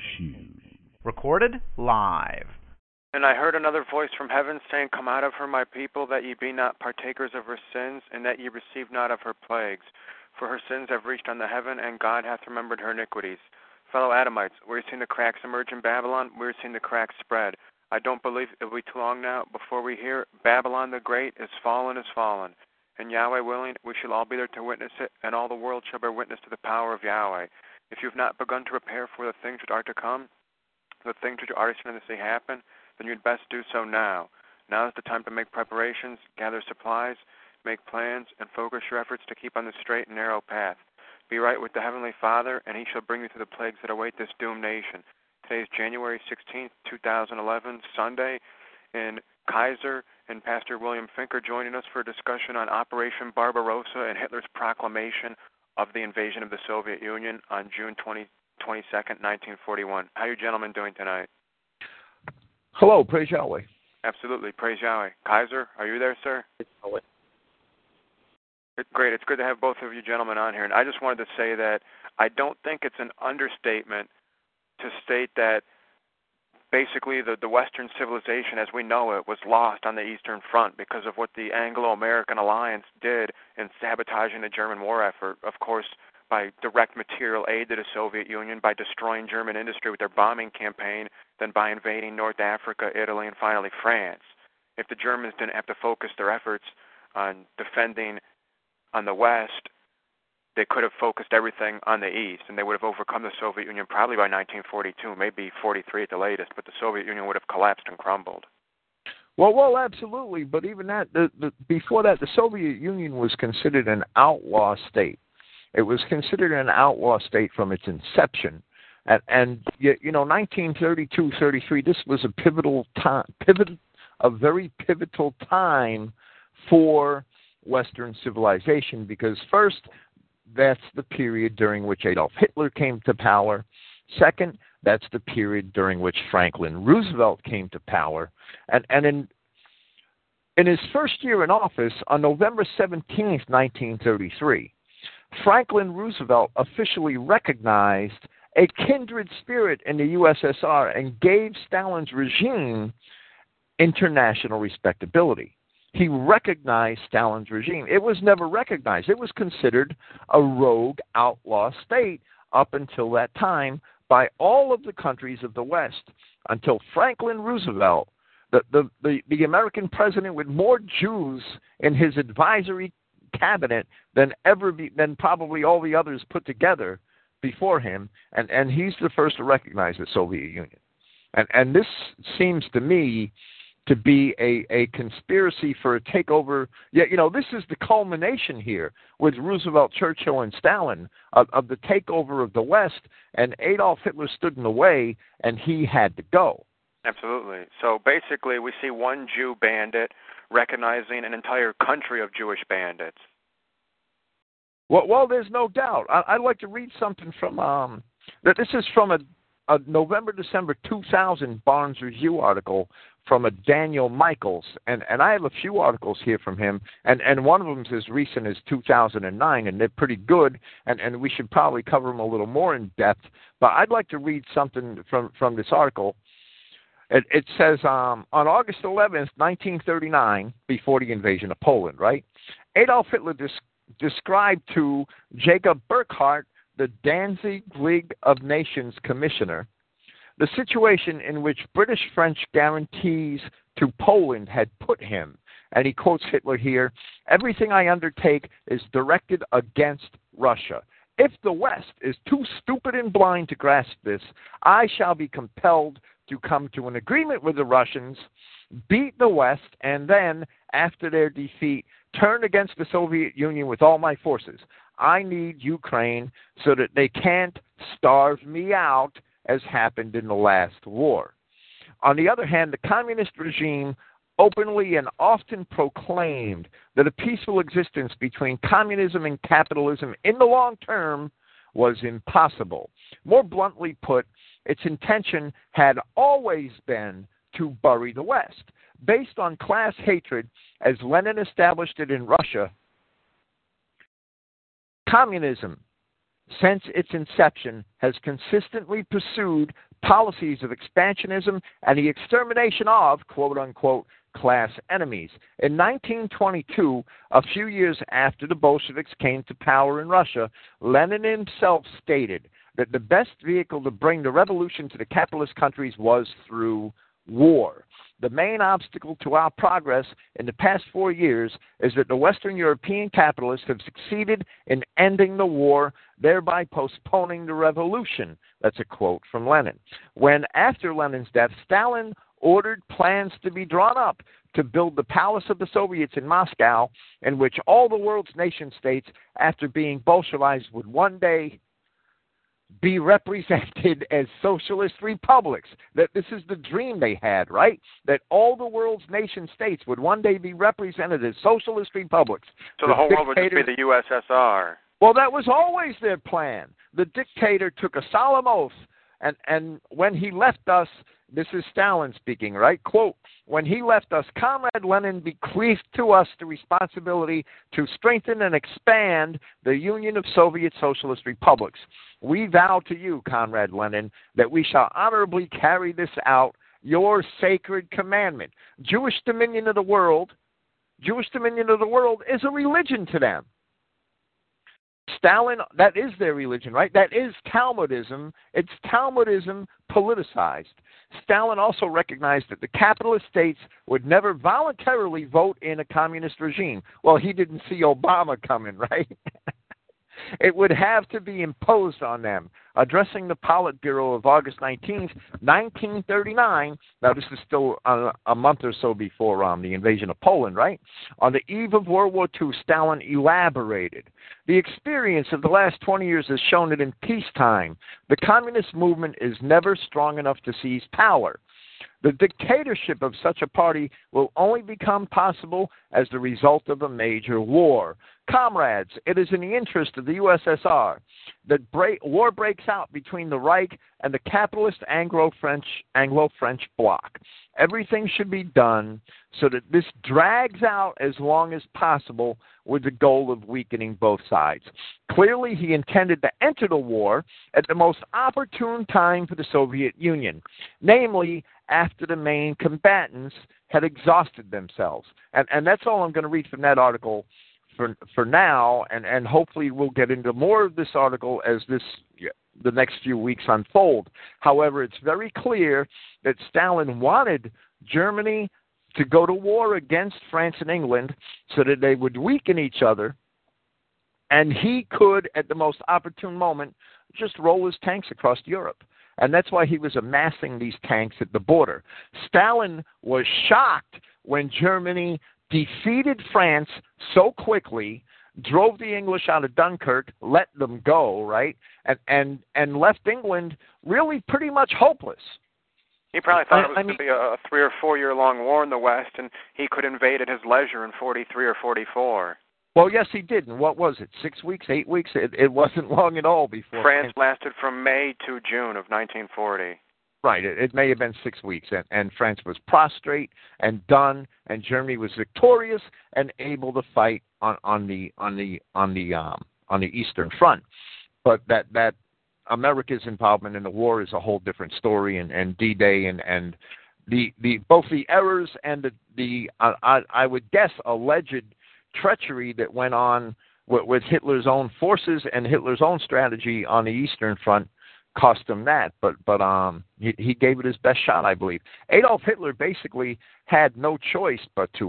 Recorded live. And I heard another voice from heaven saying, Come out of her, my people, that ye be not partakers of her sins, and that ye receive not of her plagues. For her sins have reached unto heaven, and God hath remembered her iniquities. Fellow Adamites, we're seeing the cracks emerge in Babylon. We're seeing the cracks spread. I don't believe it will be too long now before we hear Babylon the Great is fallen, is fallen. And Yahweh willing, we shall all be there to witness it, and all the world shall bear witness to the power of Yahweh. If you have not begun to prepare for the things which are to come, the things which are already seen to happen, then you'd best do so now. Now is the time to make preparations, gather supplies, make plans, and focus your efforts to keep on the straight and narrow path. Be right with the Heavenly Father, and He shall bring you through the plagues that await this doomed nation. Today is January 16th, 2011, Sunday, and Kaiser and Pastor William Finker joining us for a discussion on Operation Barbarossa and Hitler's proclamation of the invasion of the Soviet Union on June 22nd, 1941. How are you gentlemen doing tonight? Hello, praise Yahweh. Absolutely, praise Yahweh. Kaiser, are you there, sir? Yahweh. Great, it's good to have both of you gentlemen on here. And I just wanted to say that I don't think it's an understatement to state that basically the Western civilization as we know it was lost on the Eastern Front because of what the Anglo-American alliance did in sabotaging the German war effort, of course, by direct material aid to the Soviet Union, by destroying German industry with their bombing campaign, then by invading North Africa, Italy, and finally France. If the Germans didn't have to focus their efforts on defending on the West, they could have focused everything on the East, and they would have overcome the Soviet Union probably by 1942, maybe 43 at the latest, but the Soviet Union would have collapsed and crumbled. Well, absolutely. But even that, before that, the Soviet Union was considered an outlaw state. It was considered an outlaw state from its inception. And 1932-33, this was a pivotal time, a very pivotal time for Western civilization, because first, that's the period during which Adolf Hitler came to power. Second, that's the period during which Franklin Roosevelt came to power. And in his first year in office, on November 17th, 1933, Franklin Roosevelt officially recognized a kindred spirit in the USSR and gave Stalin's regime international respectability. He recognized Stalin's regime. It was never recognized. It was considered a rogue outlaw state up until that time by all of the countries of the West, until Franklin Roosevelt, the American president with more Jews in his advisory cabinet than probably all the others put together before him, and he's the first to recognize the Soviet Union. And this seems to me to be a conspiracy for a takeover. Yeah, this is the culmination here with Roosevelt, Churchill, and Stalin of the takeover of the West, and Adolf Hitler stood in the way, and he had to go. Absolutely. So basically, we see one Jew bandit recognizing an entire country of Jewish bandits. Well, there's no doubt. I'd like to read something from this is from a November-December 2000 Barnes Review article from a Daniel Michaels, and I have a few articles here from him, and one of them is as recent as 2009, and they're pretty good, and we should probably cover them a little more in depth, but I'd like to read something from this article. It says, on August 11th, 1939, before the invasion of Poland, right, Adolf Hitler described to Jacob Burckhardt, the Danzig League of Nations commissioner, the situation in which British-French guarantees to Poland had put him. And he quotes Hitler here, "Everything I undertake is directed against Russia. If the West is too stupid and blind to grasp this, I shall be compelled to come to an agreement with the Russians, beat the West, and then, after their defeat, turn against the Soviet Union with all my forces. I need Ukraine so that they can't starve me out, as happened in the last war." On the other hand, the communist regime openly and often proclaimed that a peaceful existence between communism and capitalism in the long term was impossible. More bluntly put, its intention had always been to bury the West. Based on class hatred, as Lenin established it in Russia, communism since its inception, has consistently pursued policies of expansionism and the extermination of, quote-unquote, class enemies. In 1922, a few years after the Bolsheviks came to power in Russia, Lenin himself stated that the best vehicle to bring the revolution to the capitalist countries was through war. The main obstacle to our progress in the past 4 years is that the Western European capitalists have succeeded in ending the war, thereby postponing the revolution. That's a quote from Lenin. When, after Lenin's death, Stalin ordered plans to be drawn up to build the palace of the Soviets in Moscow, in which all the world's nation-states, after being Bolshevized, would one day be represented as socialist republics. That this is the dream they had, right? That all the world's nation-states would one day be represented as socialist republics. So the whole world would just be the USSR. Well, that was always their plan. The dictator took a solemn oath, and when he left us, this is Stalin speaking, right? Quote, when he left us, Comrade Lenin bequeathed to us the responsibility to strengthen and expand the Union of Soviet Socialist Republics. We vow to you, Comrade Lenin, that we shall honorably carry this out, your sacred commandment. Jewish dominion of the world is a religion to them. Stalin, that is their religion, right? That is Talmudism. It's Talmudism politicized. Stalin also recognized that the capitalist states would never voluntarily vote in a communist regime. Well, he didn't see Obama coming, right? It would have to be imposed on them. Addressing the Politburo of August 19th, 1939, now this is still a month or so before the invasion of Poland, right? On the eve of World War II, Stalin elaborated. The experience of the last 20 years has shown that in peacetime, the communist movement is never strong enough to seize power. The dictatorship of such a party will only become possible as the result of a major war. Comrades, it is in the interest of the USSR that war breaks out between the Reich and the capitalist Anglo-French bloc. Everything should be done so that this drags out as long as possible with the goal of weakening both sides. Clearly, he intended to enter the war at the most opportune time for the Soviet Union, namely after the main combatants had exhausted themselves. And that's all I'm going to read from that article for now, and hopefully we'll get into more of this article as the next few weeks unfold. However, it's very clear that Stalin wanted Germany to go to war against France and England so that they would weaken each other, and he could, at the most opportune moment, just roll his tanks across Europe. And that's why he was amassing these tanks at the border. Stalin was shocked when Germany defeated France so quickly, drove the English out of Dunkirk, let them go, right, and left England really pretty much hopeless. He probably thought it was going to be a 3 or 4 year long war in the West, and he could invade at his leisure in 43 or 44. Well, yes, he did. And what was it, 6 weeks, 8 weeks? It wasn't long at all before. France lasted from May to June of 1940. Right. It may have been 6 weeks, and France was prostrate and done, and Germany was victorious and able to fight on the Eastern Front. But that America's involvement in the war is a whole different story, and D-Day and the both the errors and the I would guess alleged treachery that went on with Hitler's own forces and Hitler's own strategy on the Eastern Front cost him that, but he gave it his best shot, I believe. Adolf Hitler basically had no choice but to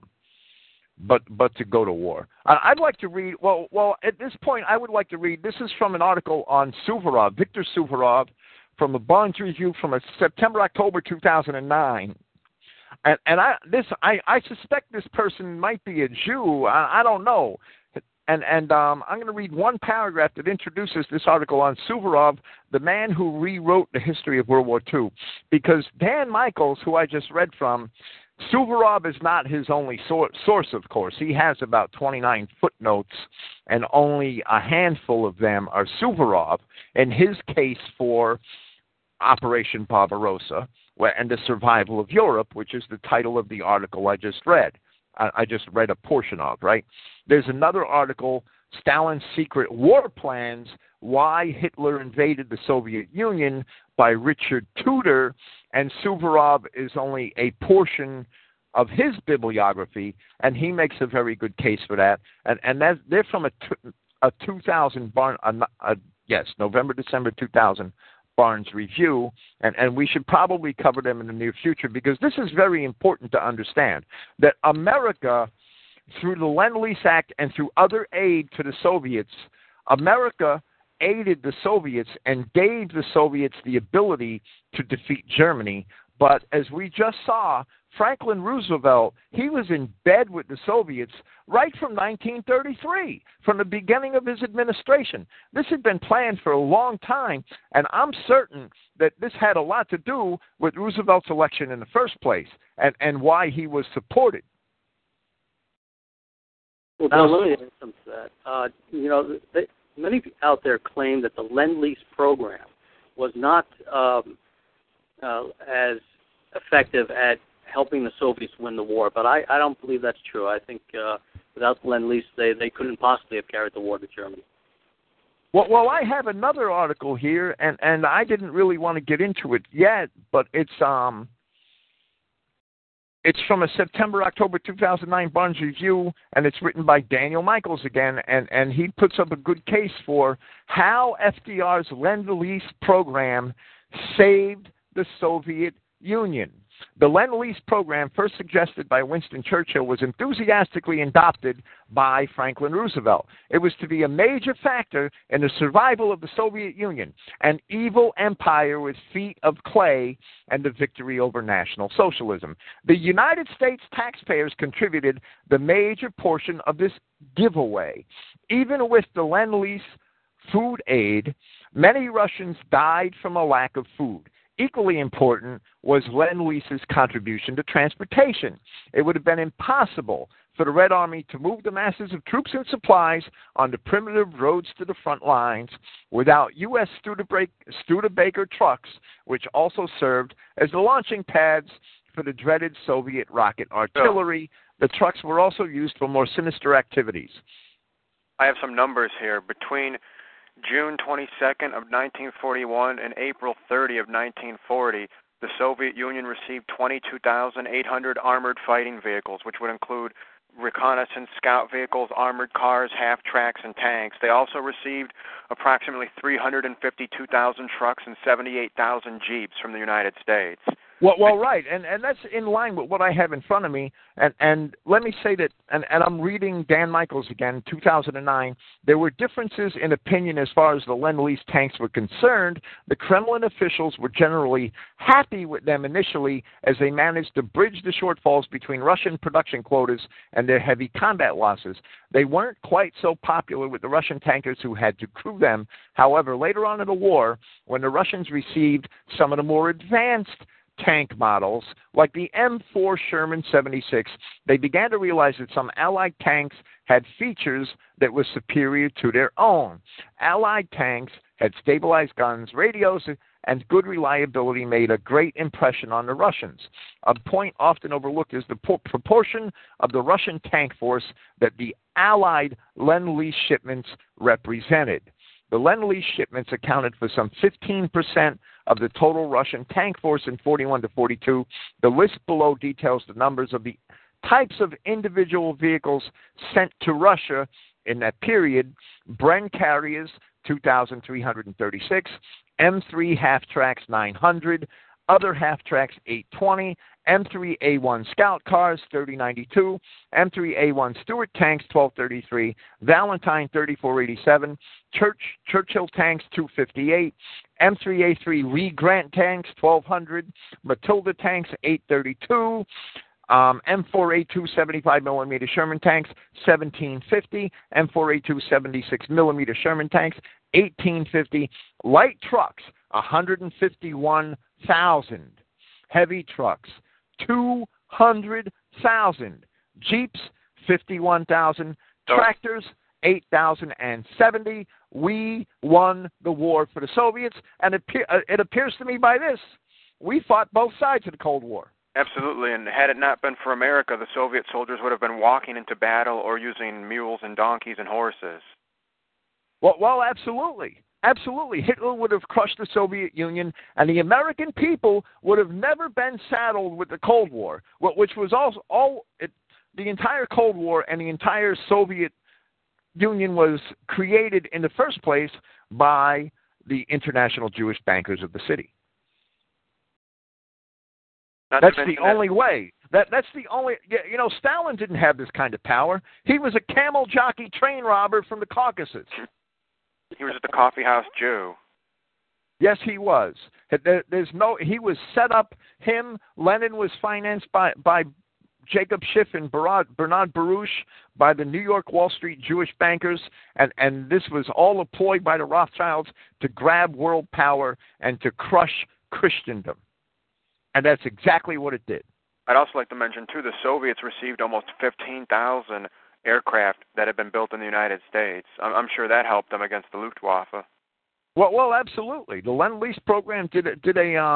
go to war. I'd like to read. Well, at this point, I would like to read. This is from an article on Suvorov, Victor Suvorov, from the Barnes Review from September-October 2009. And I suspect this person might be a Jew. I don't know. And I'm going to read one paragraph that introduces this article on Suvorov, the man who rewrote the history of World War II. Because Dan Michaels, who I just read from, Suvorov is not his only source, of course. He has about 29 footnotes, and only a handful of them are Suvorov, in his case for Operation Barbarossa and the Survival of Europe, which is the title of the article I just read. I just read a portion of, right? There's another article, Stalin's secret war plans, Why Hitler Invaded the Soviet Union, by Richard Tudor, and Suvorov is only a portion of his bibliography, and he makes a very good case for that. And they're from a 2000 November, December 2000 Barnes Review, and we should probably cover them in the near future, because this is very important to understand, that America, through the Lend-Lease Act and through other aid to the Soviets, America aided the Soviets and gave the Soviets the ability to defeat Germany. But as we just saw, Franklin Roosevelt, he was in bed with the Soviets right from 1933, from the beginning of his administration. This had been planned for a long time, and I'm certain that this had a lot to do with Roosevelt's election in the first place and why he was supported. Well, Bill, let me add something to that. Many out there claim that the Lend-Lease program was not as effective at helping the Soviets win the war, but I don't believe that's true. I think without the Lend-Lease, they couldn't possibly have carried the war to Germany. Well, I have another article here, and I didn't really want to get into it yet, but it's from a September-October 2009 Barnes Review, and it's written by Daniel Michaels again, and he puts up a good case for how FDR's Lend-Lease program saved the Soviet Union. The Lend-Lease program, first suggested by Winston Churchill, was enthusiastically adopted by Franklin Roosevelt. It was to be a major factor in the survival of the Soviet Union, an evil empire with feet of clay, and the victory over National Socialism. The United States taxpayers contributed the major portion of this giveaway. Even with the Lend-Lease food aid, many Russians died from a lack of food. Equally important was Lend-Lease's contribution to transportation. It would have been impossible for the Red Army to move the masses of troops and supplies on the primitive roads to the front lines without U.S. Studebaker trucks, which also served as the launching pads for the dreaded Soviet rocket artillery. The trucks were also used for more sinister activities. I have some numbers here. Between June 22nd of 1941 and April 30 of 1940, the Soviet Union received 22,800 armored fighting vehicles, which would include reconnaissance scout vehicles, armored cars, half-tracks, and tanks. They also received approximately 352,000 trucks and 78,000 jeeps from the United States. Well, right, and that's in line with what I have in front of me, and let me say that, and I'm reading Dan Michaels again, 2009, there were differences in opinion as far as the Lend-Lease tanks were concerned. The Kremlin officials were generally happy with them initially as they managed to bridge the shortfalls between Russian production quotas and their heavy combat losses. They weren't quite so popular with the Russian tankers who had to crew them. However, later on in the war, when the Russians received some of the more advanced tank models, like the M4 Sherman 76, they began to realize that some Allied tanks had features that were superior to their own. Allied tanks had stabilized guns, radios, and good reliability made a great impression on the Russians. A point often overlooked is the proportion of the Russian tank force that the Allied Lend-Lease shipments represented. The Lend-Lease shipments accounted for some 15% of the total Russian tank force in 41 to 42. The list below details the numbers of the types of individual vehicles sent to Russia in that period. Bren carriers, 2,336, M3 half-tracks, 900, other half-tracks, 820, M3A1 Scout cars, 3092, M3A1 Stuart tanks, 1233, Valentine, 3487, Churchill tanks, 258, M3A3 Lee Grant tanks, 1200, Matilda tanks, 832, M4A2 75mm Sherman tanks, 1750, M4A2 76mm Sherman tanks, 1850, light trucks, 151,000, heavy trucks, 200,000, Jeeps, 51,000, tractors, 8,070. We won the war for the Soviets, and it appears to me by this, we fought both sides of the Cold War. Absolutely, and had it not been for America, the Soviet soldiers would have been walking into battle or using mules and donkeys and horses. Well, absolutely. Absolutely. Hitler would have crushed the Soviet Union, and the American people would have never been saddled with the Cold War, which was the entire Cold War and the entire Soviet Union was created in the first place by the international Jewish bankers of the city. That's the only way. That's the only. You know, Stalin didn't have this kind of power. He was a camel jockey train robber from the Caucasus. He was at the coffee house Jew. Yes, he was. He was set up. Lenin was financed by Jacob Schiff and Bernard Baruch, by the New York Wall Street Jewish bankers, and this was all a ploy by the Rothschilds to grab world power and to crush Christendom. And that's exactly what it did. I'd also like to mention, too, the Soviets received almost 15,000 aircraft that had been built in the United States. I'm sure that helped them against the Luftwaffe. Well, absolutely. The Lend-Lease program did a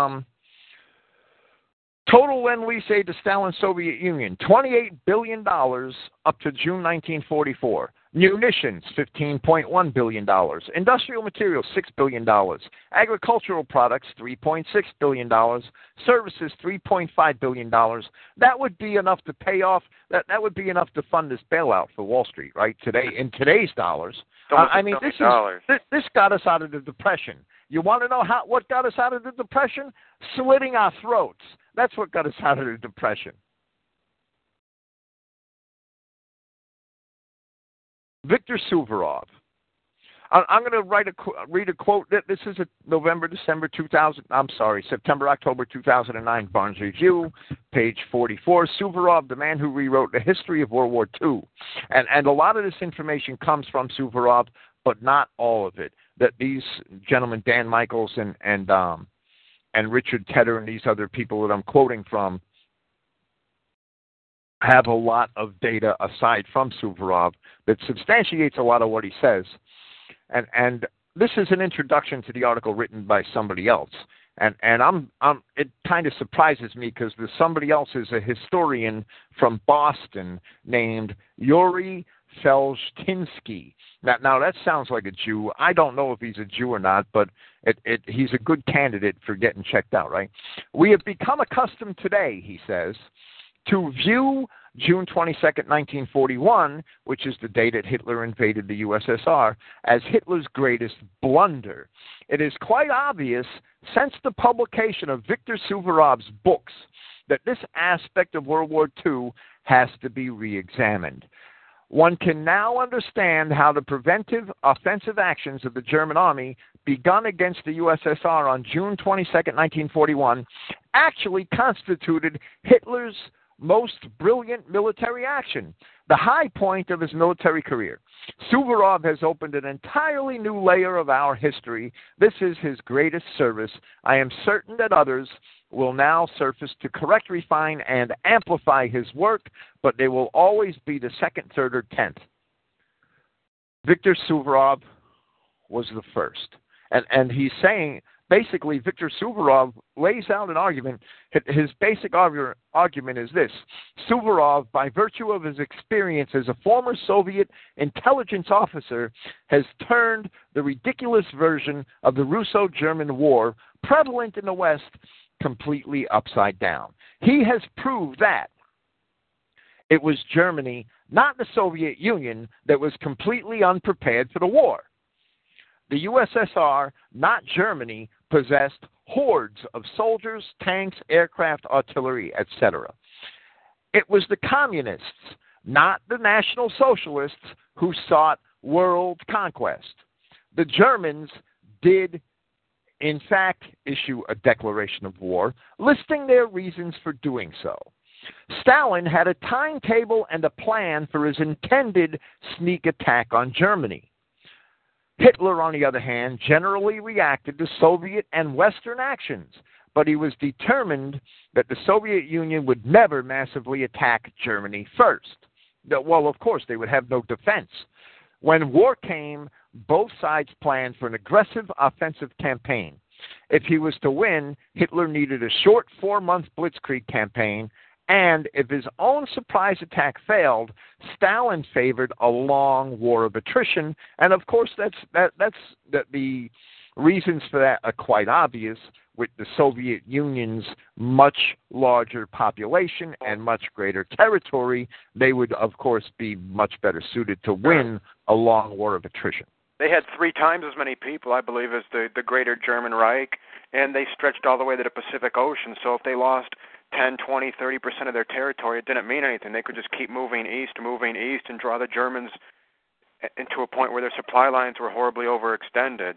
total Lend-Lease aid to Stalin's Soviet Union, $28 billion up to June 1944. Munitions, $15.1 billion. Industrial materials, $6 billion. Agricultural products, $3.6 billion. Services, $3.5 billion. That would be enough to pay off. That would be enough to fund this bailout for Wall Street, right? In today's dollars. This got us out of the Depression. You want to know what got us out of the Depression? Slitting our throats. That's what got us out of the Depression. Viktor Suvorov. I'm going to read a quote. This is a September-October 2009 Barnes Review, page 44. Suvorov, the man who rewrote the history of World War II. And a lot of this information comes from Suvorov, but not all of it. That these gentlemen, Dan Michaels and Richard Tedder and these other people that I'm quoting from, have a lot of data aside from Suvorov that substantiates a lot of what he says. And this is an introduction to the article written by somebody else. And it kind of surprises me because the somebody else is a historian from Boston named Yuri Felshtinsky. Now that sounds like a Jew. I don't know if he's a Jew or not, but he's a good candidate for getting checked out, right? We have become accustomed today, he says, to view June 22nd, 1941, which is the day that Hitler invaded the USSR, as Hitler's greatest blunder. It is quite obvious, since the publication of Viktor Suvorov's books, that this aspect of World War II has to be re-examined. One can now understand how the preventive offensive actions of the German army begun against the USSR on June 22, 1941, actually constituted Hitler's most brilliant military action, the high point of his military career. Suvorov has opened an entirely new layer of our history. This is his greatest service. I am certain that others will now surface to correct, refine, and amplify his work, but they will always be the second, third, or 10th. Viktor Suvorov was the first. And he's saying, basically, Viktor Suvorov lays out an argument. His basic argument is this. Suvorov, by virtue of his experience as a former Soviet intelligence officer, has turned the ridiculous version of the Russo-German War, prevalent in the West, completely upside down. He has proved that it was Germany, not the Soviet Union, that was completely unprepared for the war. The USSR, not Germany, possessed hordes of soldiers, tanks, aircraft, artillery, etc. It was the communists, not the National Socialists, who sought world conquest. The Germans did, in fact, issue a declaration of war, listing their reasons for doing so. Stalin had a timetable and a plan for his intended sneak attack on Germany. Hitler, on the other hand, generally reacted to Soviet and Western actions, but he was determined that the Soviet Union would never massively attack Germany first. Well, of course, they would have no defense. When war came, both sides planned for an aggressive offensive campaign. If he was to win, Hitler needed a short 4-month blitzkrieg campaign, And if his own surprise attack failed, Stalin favored a long war of attrition. And of course, the reasons for that are quite obvious. With the Soviet Union's much larger population and much greater territory, they would, of course, be much better suited to win a long war of attrition. They had 3 times as many people, I believe, as the Greater German Reich, and they stretched all the way to the Pacific Ocean. So if they lost 10, 20, 30% of their territory, it didn't mean anything. They could just keep moving east, and draw the Germans into a point where their supply lines were horribly overextended.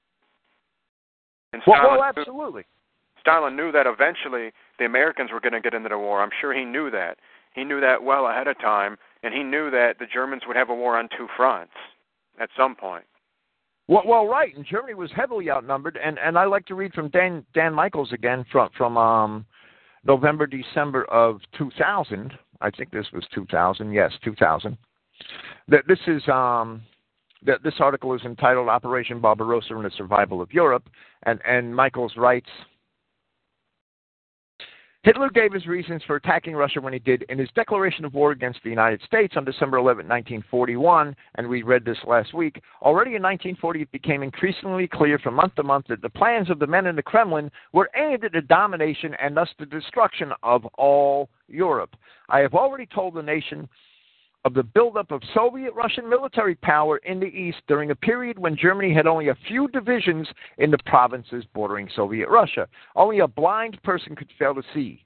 And Well, absolutely. Stalin knew that eventually the Americans were going to get into the war. I'm sure he knew that. He knew that well ahead of time, and he knew that the Germans would have a war on 2 fronts at some point. Well, right, and Germany was heavily outnumbered, and I like to read from Dan Michaels again from November, December of 2000. I think this was 2000. Yes, 2000. This article is entitled "Operation Barbarossa and the Survival of Europe," and Michaels writes, Hitler gave his reasons for attacking Russia when he did in his declaration of war against the United States on December 11, 1941, and we read this last week. Already in 1940, it became increasingly clear from month to month that the plans of the men in the Kremlin were aimed at the domination and thus the destruction of all Europe. I have already told the nation of the buildup of Soviet-Russian military power in the East during a period when Germany had only a few divisions in the provinces bordering Soviet Russia. Only a blind person could fail to see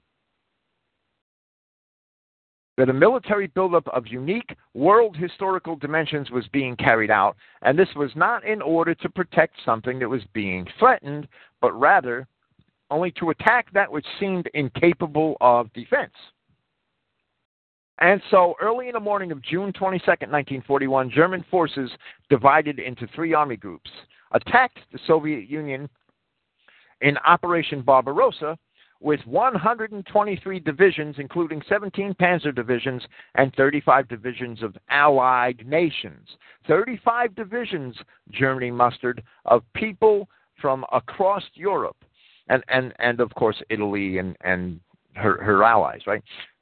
that a military buildup of unique world historical dimensions was being carried out, and this was not in order to protect something that was being threatened, but rather only to attack that which seemed incapable of defense. And so, early in the morning of June 22, 1941, German forces, divided into 3 army groups, attacked the Soviet Union in Operation Barbarossa with 123 divisions, including 17 panzer divisions and 35 divisions of allied nations. 35 divisions Germany mustered of people from across Europe and of course, Italy and her allies, right?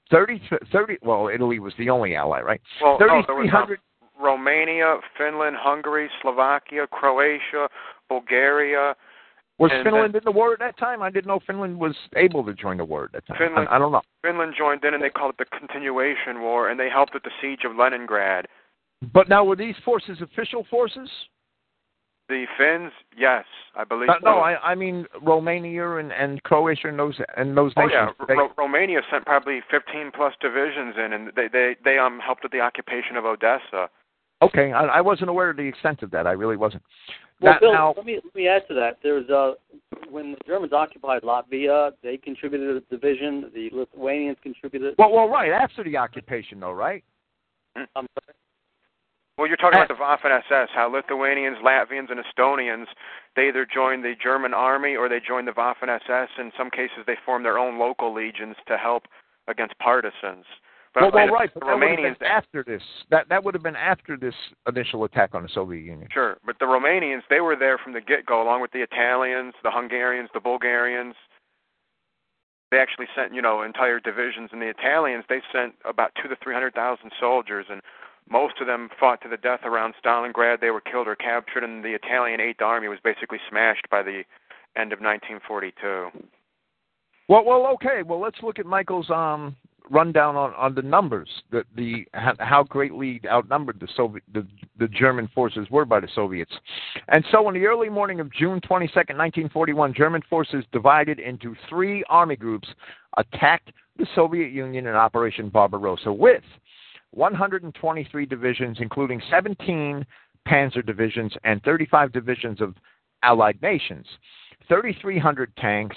Well, Italy was the only ally, right? Well, 3,300. Romania, Finland, Hungary, Slovakia, Croatia, Bulgaria. Was Finland in the war at that time? I didn't know Finland was able to join the war at that time. I don't know. Finland joined in, and they called it the Continuation War, and they helped with the siege of Leningrad. But now, were these forces official forces? The Finns, yes, I believe. No, I mean Romania and Croatia and those nations. Oh yeah, Romania sent probably 15 plus divisions in, and they helped with the occupation of Odessa. Okay, I wasn't aware of the extent of that. I really wasn't. Well, Bill, let me add to that. There's when the Germans occupied Latvia, they contributed a division. The Lithuanians contributed. Well, right after the occupation, though, right? I'm sorry. Well, you're talking about the Waffen-SS, how Lithuanians, Latvians, and Estonians, they either joined the German army or they joined the Waffen-SS. In some cases, they formed their own local legions to help against partisans. But right, but that would have been after this. That would have been after this initial attack on the Soviet Union. Sure, but the Romanians, they were there from the get-go, along with the Italians, the Hungarians, the Bulgarians. They actually sent, entire divisions, and the Italians, they sent about 200,000 to 300,000 soldiers, and most of them fought to the death around Stalingrad. They were killed or captured, and the Italian Eighth Army was basically smashed by the end of 1942. Well, okay. Well, let's look at Michael's rundown on the numbers, how greatly outnumbered the German forces were by the Soviets. And so, in the early morning of June 22nd, 1941, German forces divided into 3 army groups attacked the Soviet Union in Operation Barbarossa with 123 divisions, including 17 panzer divisions and 35 divisions of allied nations, 3,300 tanks,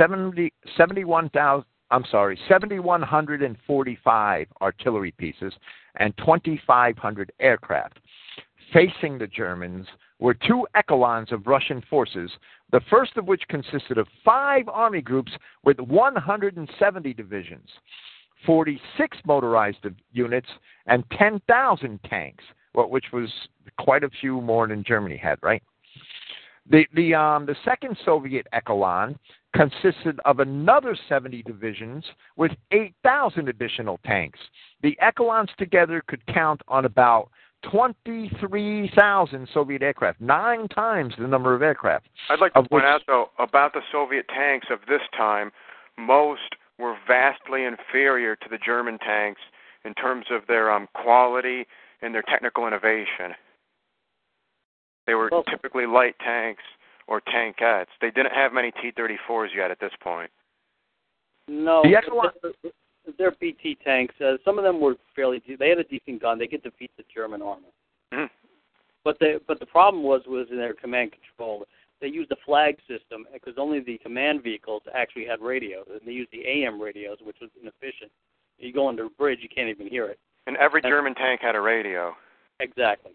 7,145 artillery pieces, and 2,500 aircraft. Facing the Germans were 2 echelons of Russian forces, the first of which consisted of 5 army groups with 170 divisions, 46 motorized units, and 10,000 tanks, which was quite a few more than Germany had, right? The second Soviet echelon consisted of another 70 divisions with 8,000 additional tanks. The echelons together could count on about 23,000 Soviet aircraft, 9 times the number of aircraft. I'd like to point out, though, about the Soviet tanks of this time, most were vastly inferior to the German tanks in terms of their quality and their technical innovation. They were typically light tanks or tankettes. They didn't have many T-34s yet at this point. No, they're BT tanks. Some of them were they had a decent gun. They could defeat the German army. Mm-hmm. But the problem was in their command control. They used a flag system because only the command vehicles actually had radios, and they used the AM radios, which was inefficient. You go under a bridge, you can't even hear it. And every German tank had a radio. Exactly.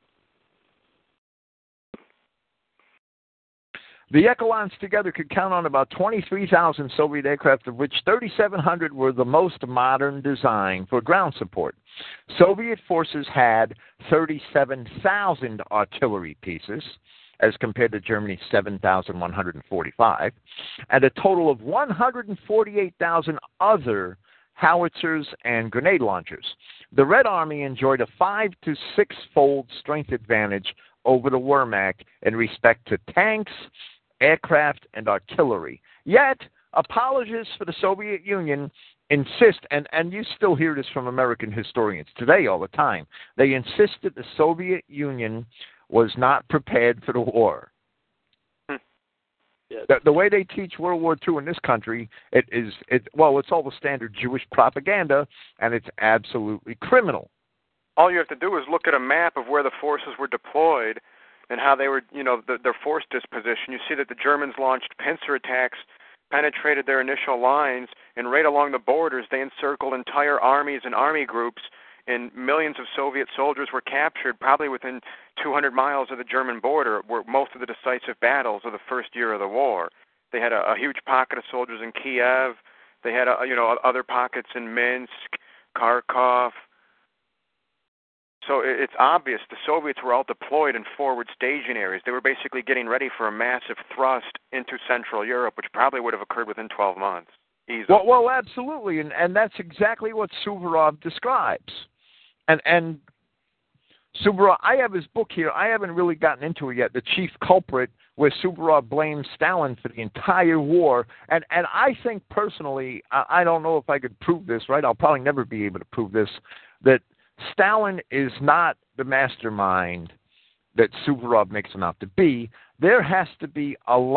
The echelons together could count on about 23,000 Soviet aircraft, of which 3,700 were the most modern design for ground support. Soviet forces had 37,000 artillery pieces, as compared to Germany's 7,145, and a total of 148,000 other howitzers and grenade launchers. The Red Army enjoyed a 5 to 6-fold strength advantage over the Wehrmacht in respect to tanks, aircraft, and artillery. Yet, apologists for the Soviet Union insist, and you still hear this from American historians today all the time, they insist that the Soviet Union was not prepared for the war. Yes. The way they teach World War II in this country, it's all the standard Jewish propaganda, and it's absolutely criminal. All you have to do is look at a map of where the forces were deployed and how they were, their force disposition. You see that the Germans launched pincer attacks, penetrated their initial lines, and right along the borders they encircled entire armies and army groups, and millions of Soviet soldiers were captured probably within 200 miles of the German border, where most of the decisive battles of the first year of the war. They had a huge pocket of soldiers in Kiev. They had other pockets in Minsk, Kharkov. So it's obvious the Soviets were all deployed in forward staging areas. They were basically getting ready for a massive thrust into Central Europe, which probably would have occurred within 12 months. Easily. Well, absolutely, and that's exactly what Suvorov describes. And Suvorov, I have his book here. I haven't really gotten into it yet, The Chief Culprit, where Suvorov blames Stalin for the entire war. And I think personally, I don't know if I could prove this, right? I'll probably never be able to prove this, that Stalin is not the mastermind that Suvorov makes him out to be. There has to be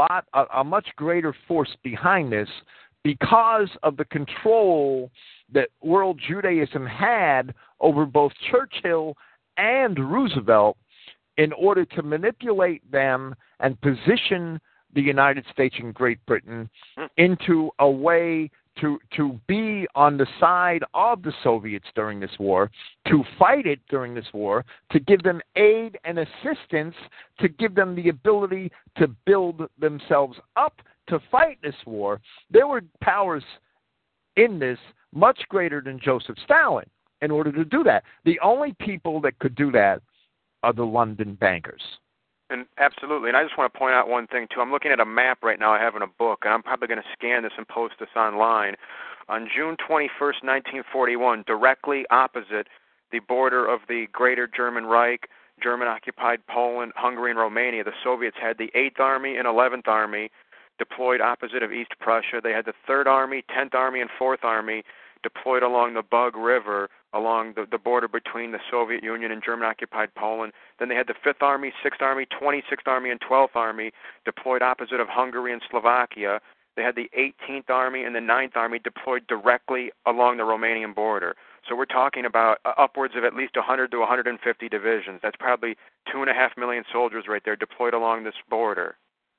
a much greater force behind this because of the control that world Judaism had over both Churchill and Roosevelt in order to manipulate them and position the United States and Great Britain into a way to be on the side of the Soviets during this war, to fight it during this war, to give them aid and assistance, to give them the ability to build themselves up to fight this war. There were powers in this much greater than Joseph Stalin in order to do that. The only people that could do that are the London bankers. And absolutely. And I just want to point out one thing, too. I'm looking at a map right now I have in a book, and I'm probably going to scan this and post this online. On June 21st, 1941, directly opposite the border of the Greater German Reich, German-occupied Poland, Hungary, and Romania, the Soviets had the 8th Army and 11th Army deployed opposite of East Prussia. They had the 3rd Army, 10th Army, and 4th Army deployed along the Bug River, along the border between the Soviet Union and German-occupied Poland. Then they had the 5th Army, 6th Army, 26th Army, and 12th Army deployed opposite of Hungary and Slovakia. They had the 18th Army and the 9th Army deployed directly along the Romanian border. So we're talking about upwards of at least 100 to 150 divisions. That's probably 2.5 million soldiers right there deployed along this border.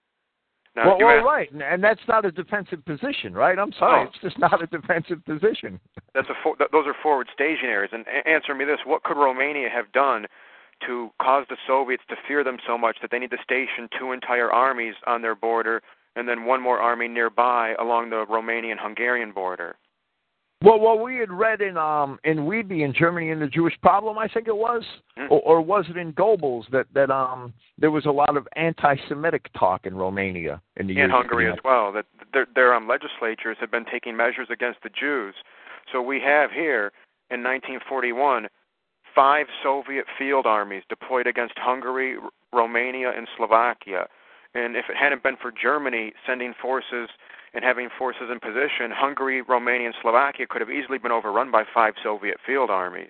Now, right, and that's not a defensive position, right? I'm sorry, It's just not a defensive position. Those are forward staging areas. And answer me this, what could Romania have done to cause the Soviets to fear them so much that they need to station 2 entire armies on their border and then 1 more army nearby along the Romanian-Hungarian border? Well, we had read in Weeby in Germany in the Jewish Problem, I think it was, or was it in Goebbels that there was a lot of anti-Semitic talk in Romania in the and Hungary as well. That their legislatures had been taking measures against the Jews. So we have here in 1941 5 Soviet field armies deployed against Hungary, Romania, and Slovakia. And if it hadn't been for Germany sending forces and having forces in position, Hungary, Romania, and Slovakia could have easily been overrun by 5 Soviet field armies.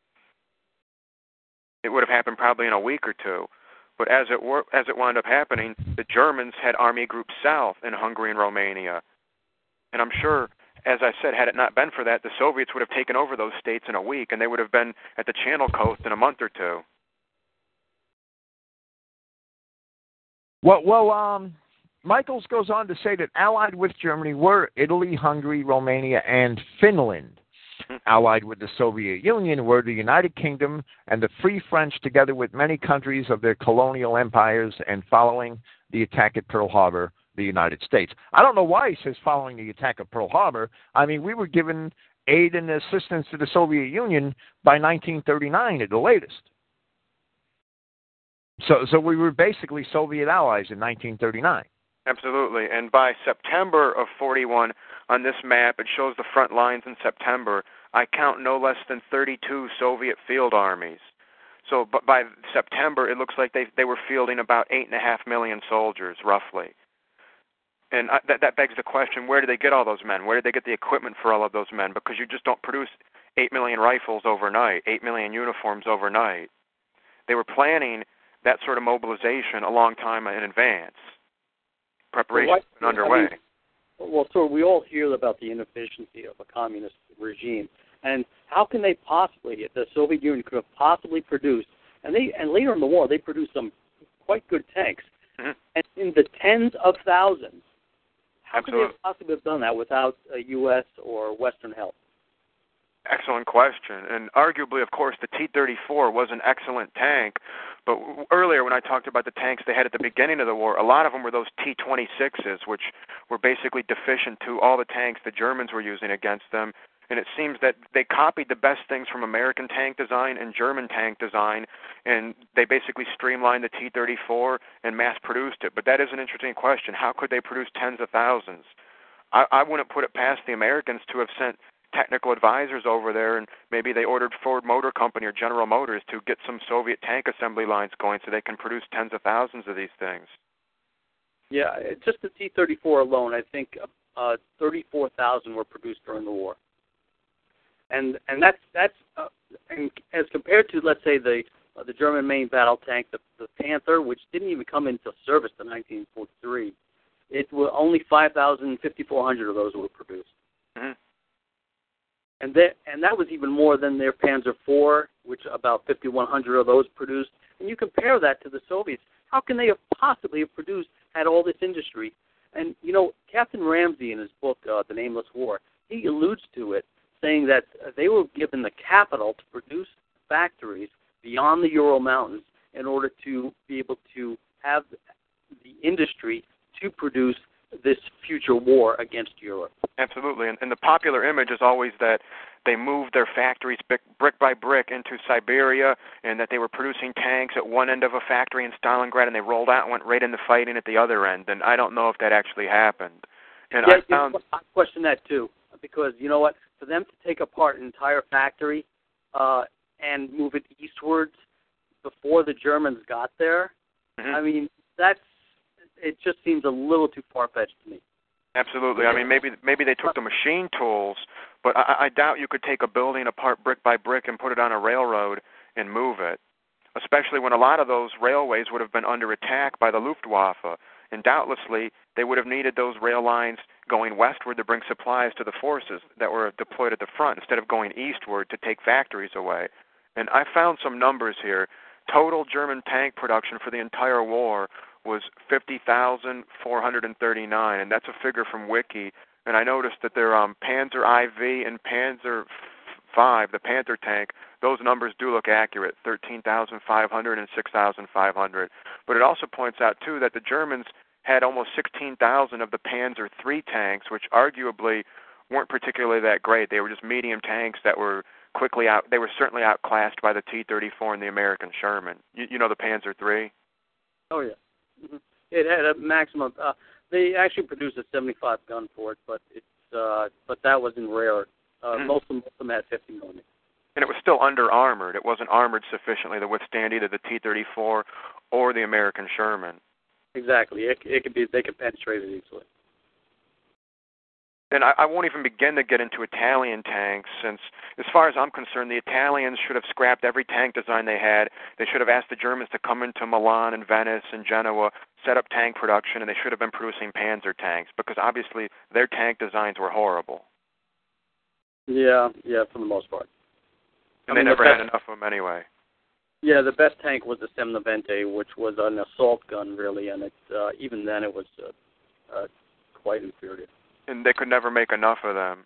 It would have happened probably in a week or two. But as it wound up happening, the Germans had Army Group South in Hungary and Romania. And I'm sure, as I said, had it not been for that, the Soviets would have taken over those states in a week, and they would have been at the Channel Coast in a month or two. Well, Michaels goes on to say that allied with Germany were Italy, Hungary, Romania, and Finland. Allied with the Soviet Union were the United Kingdom and the Free French, together with many countries of their colonial empires, and following the attack at Pearl Harbor, the United States. I don't know why he says following the attack of Pearl Harbor. I mean, we were given aid and assistance to the Soviet Union by 1939 at the latest. So we were basically Soviet allies in 1939. Absolutely. And by September of 41, on this map, it shows the front lines in September. I count no less than 32 Soviet field armies. So by September, it looks like they were fielding about 8.5 million soldiers, roughly. And that begs the question, where did they get all those men? Where did they get the equipment for all of those men? Because you just don't produce 8 million rifles overnight, 8 million uniforms overnight. They were planning that sort of mobilization a long time in advance. Preparation underway. So we all hear about the inefficiency of a communist regime, and how can they possibly, the Soviet Union could have possibly produced, and later in the war they produced some quite good tanks, and in the tens of thousands. How could they have possibly have done that without U.S. or Western help? Excellent question. And arguably, of course, the T-34 was an excellent tank. But earlier when I talked about the tanks they had at the beginning of the war, a lot of them were those T-26s, which were basically deficient to all the tanks the Germans were using against them. And it seems that they copied the best things from American tank design and German tank design, and they basically streamlined the T-34 and mass-produced it. But that is an interesting question. How could they produce tens of thousands? I wouldn't put it past the Americans to have sent technical advisors over there, and maybe they ordered Ford Motor Company or General Motors to get some Soviet tank assembly lines going so they can produce tens of thousands of these things. Yeah, just the T-34 alone, I think 34,000 were produced during the war. And that's and as compared to, let's say, the German main battle tank, the Panther, which didn't even come into service until 1943, it was only 5,400 of those were produced. Mm-hmm. And that was even more than their Panzer IV, which about 5,100 of those produced. And you compare that to the Soviets. How can they have possibly have had all this industry? And, you know, Captain Ramsey in his book, The Nameless War, he alludes to it, saying that they were given the capital to produce factories beyond the Ural Mountains in order to be able to have the industry to produce this future war against Europe. Absolutely. And the popular image is always that they moved their factories brick by brick into Siberia, and that they were producing tanks at one end of a factory in Stalingrad, and they rolled out and went right into fighting at the other end. And I don't know if that actually happened. And I question that too, because you know what? For them to take apart an entire factory and move it eastwards before the Germans got there, I mean, it just seems a little too far-fetched to me. Absolutely. I mean, maybe they took the machine tools, but I doubt you could take a building apart brick by brick and put it on a railroad and move it, especially when a lot of those railways would have been under attack by the Luftwaffe. And doubtlessly, they would have needed those rail lines going westward to bring supplies to the forces that were deployed at the front instead of going eastward to take factories away. And I found some numbers here. Total German tank production for the entire war was 50,439, and that's a figure from Wiki. And I noticed that their Panzer IV and Panzer V, the Panther tank, those numbers do look accurate, 13,500 and 6,500. But it also points out, too, that the Germans had almost 16,000 of the Panzer III tanks, which arguably weren't particularly that great. They were just medium tanks that were quickly out. They were certainly outclassed by the T-34 and the American Sherman. You know the Panzer III? Oh, yeah. Mm-hmm. It had a maximum. They actually produced a 75 gun for it, but that was in rare. Most of them had 50 millimeter. And it was still under-armored. It wasn't armored sufficiently to withstand either the T-34 or the American Sherman. Exactly. It could be. They could penetrate it easily. And I won't even begin to get into Italian tanks, since, as far as I'm concerned, the Italians should have scrapped every tank design they had. They should have asked the Germans to come into Milan and Venice and Genoa, set up tank production, and they should have been producing Panzer tanks, because obviously their tank designs were horrible. Yeah, for the most part. And they never had enough of them anyway. Yeah, the best tank was the Semnavente, which was an assault gun, really, and even then it was quite inferior. And they could never make enough of them.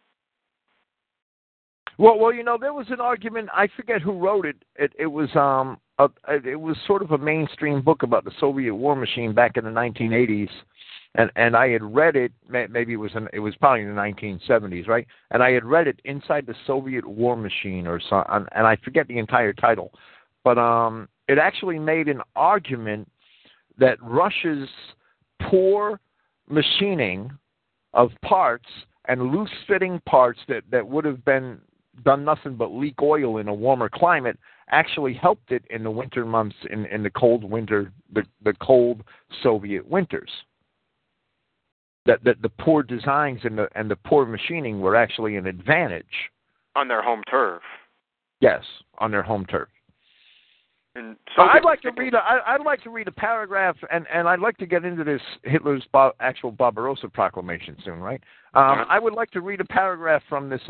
Well, there was an argument. I forget who wrote it. It was sort of a mainstream book about the Soviet war machine back in the 1980s, and I had read it. Maybe it was probably in the 1970s, right? And I had read it, Inside the Soviet War Machine, or something, and I forget the entire title, but it actually made an argument that Russia's poor machining of parts and loose-fitting parts that would have been done nothing but leak oil in a warmer climate actually helped it in the winter months, in the cold winter, the cold Soviet winters. That the poor designs and the poor machining were actually an advantage on their home turf. Yes, on their home turf. And I'd like to read a paragraph, and I'd like to get into this Hitler's actual Barbarossa proclamation soon, right? I would like to read a paragraph from this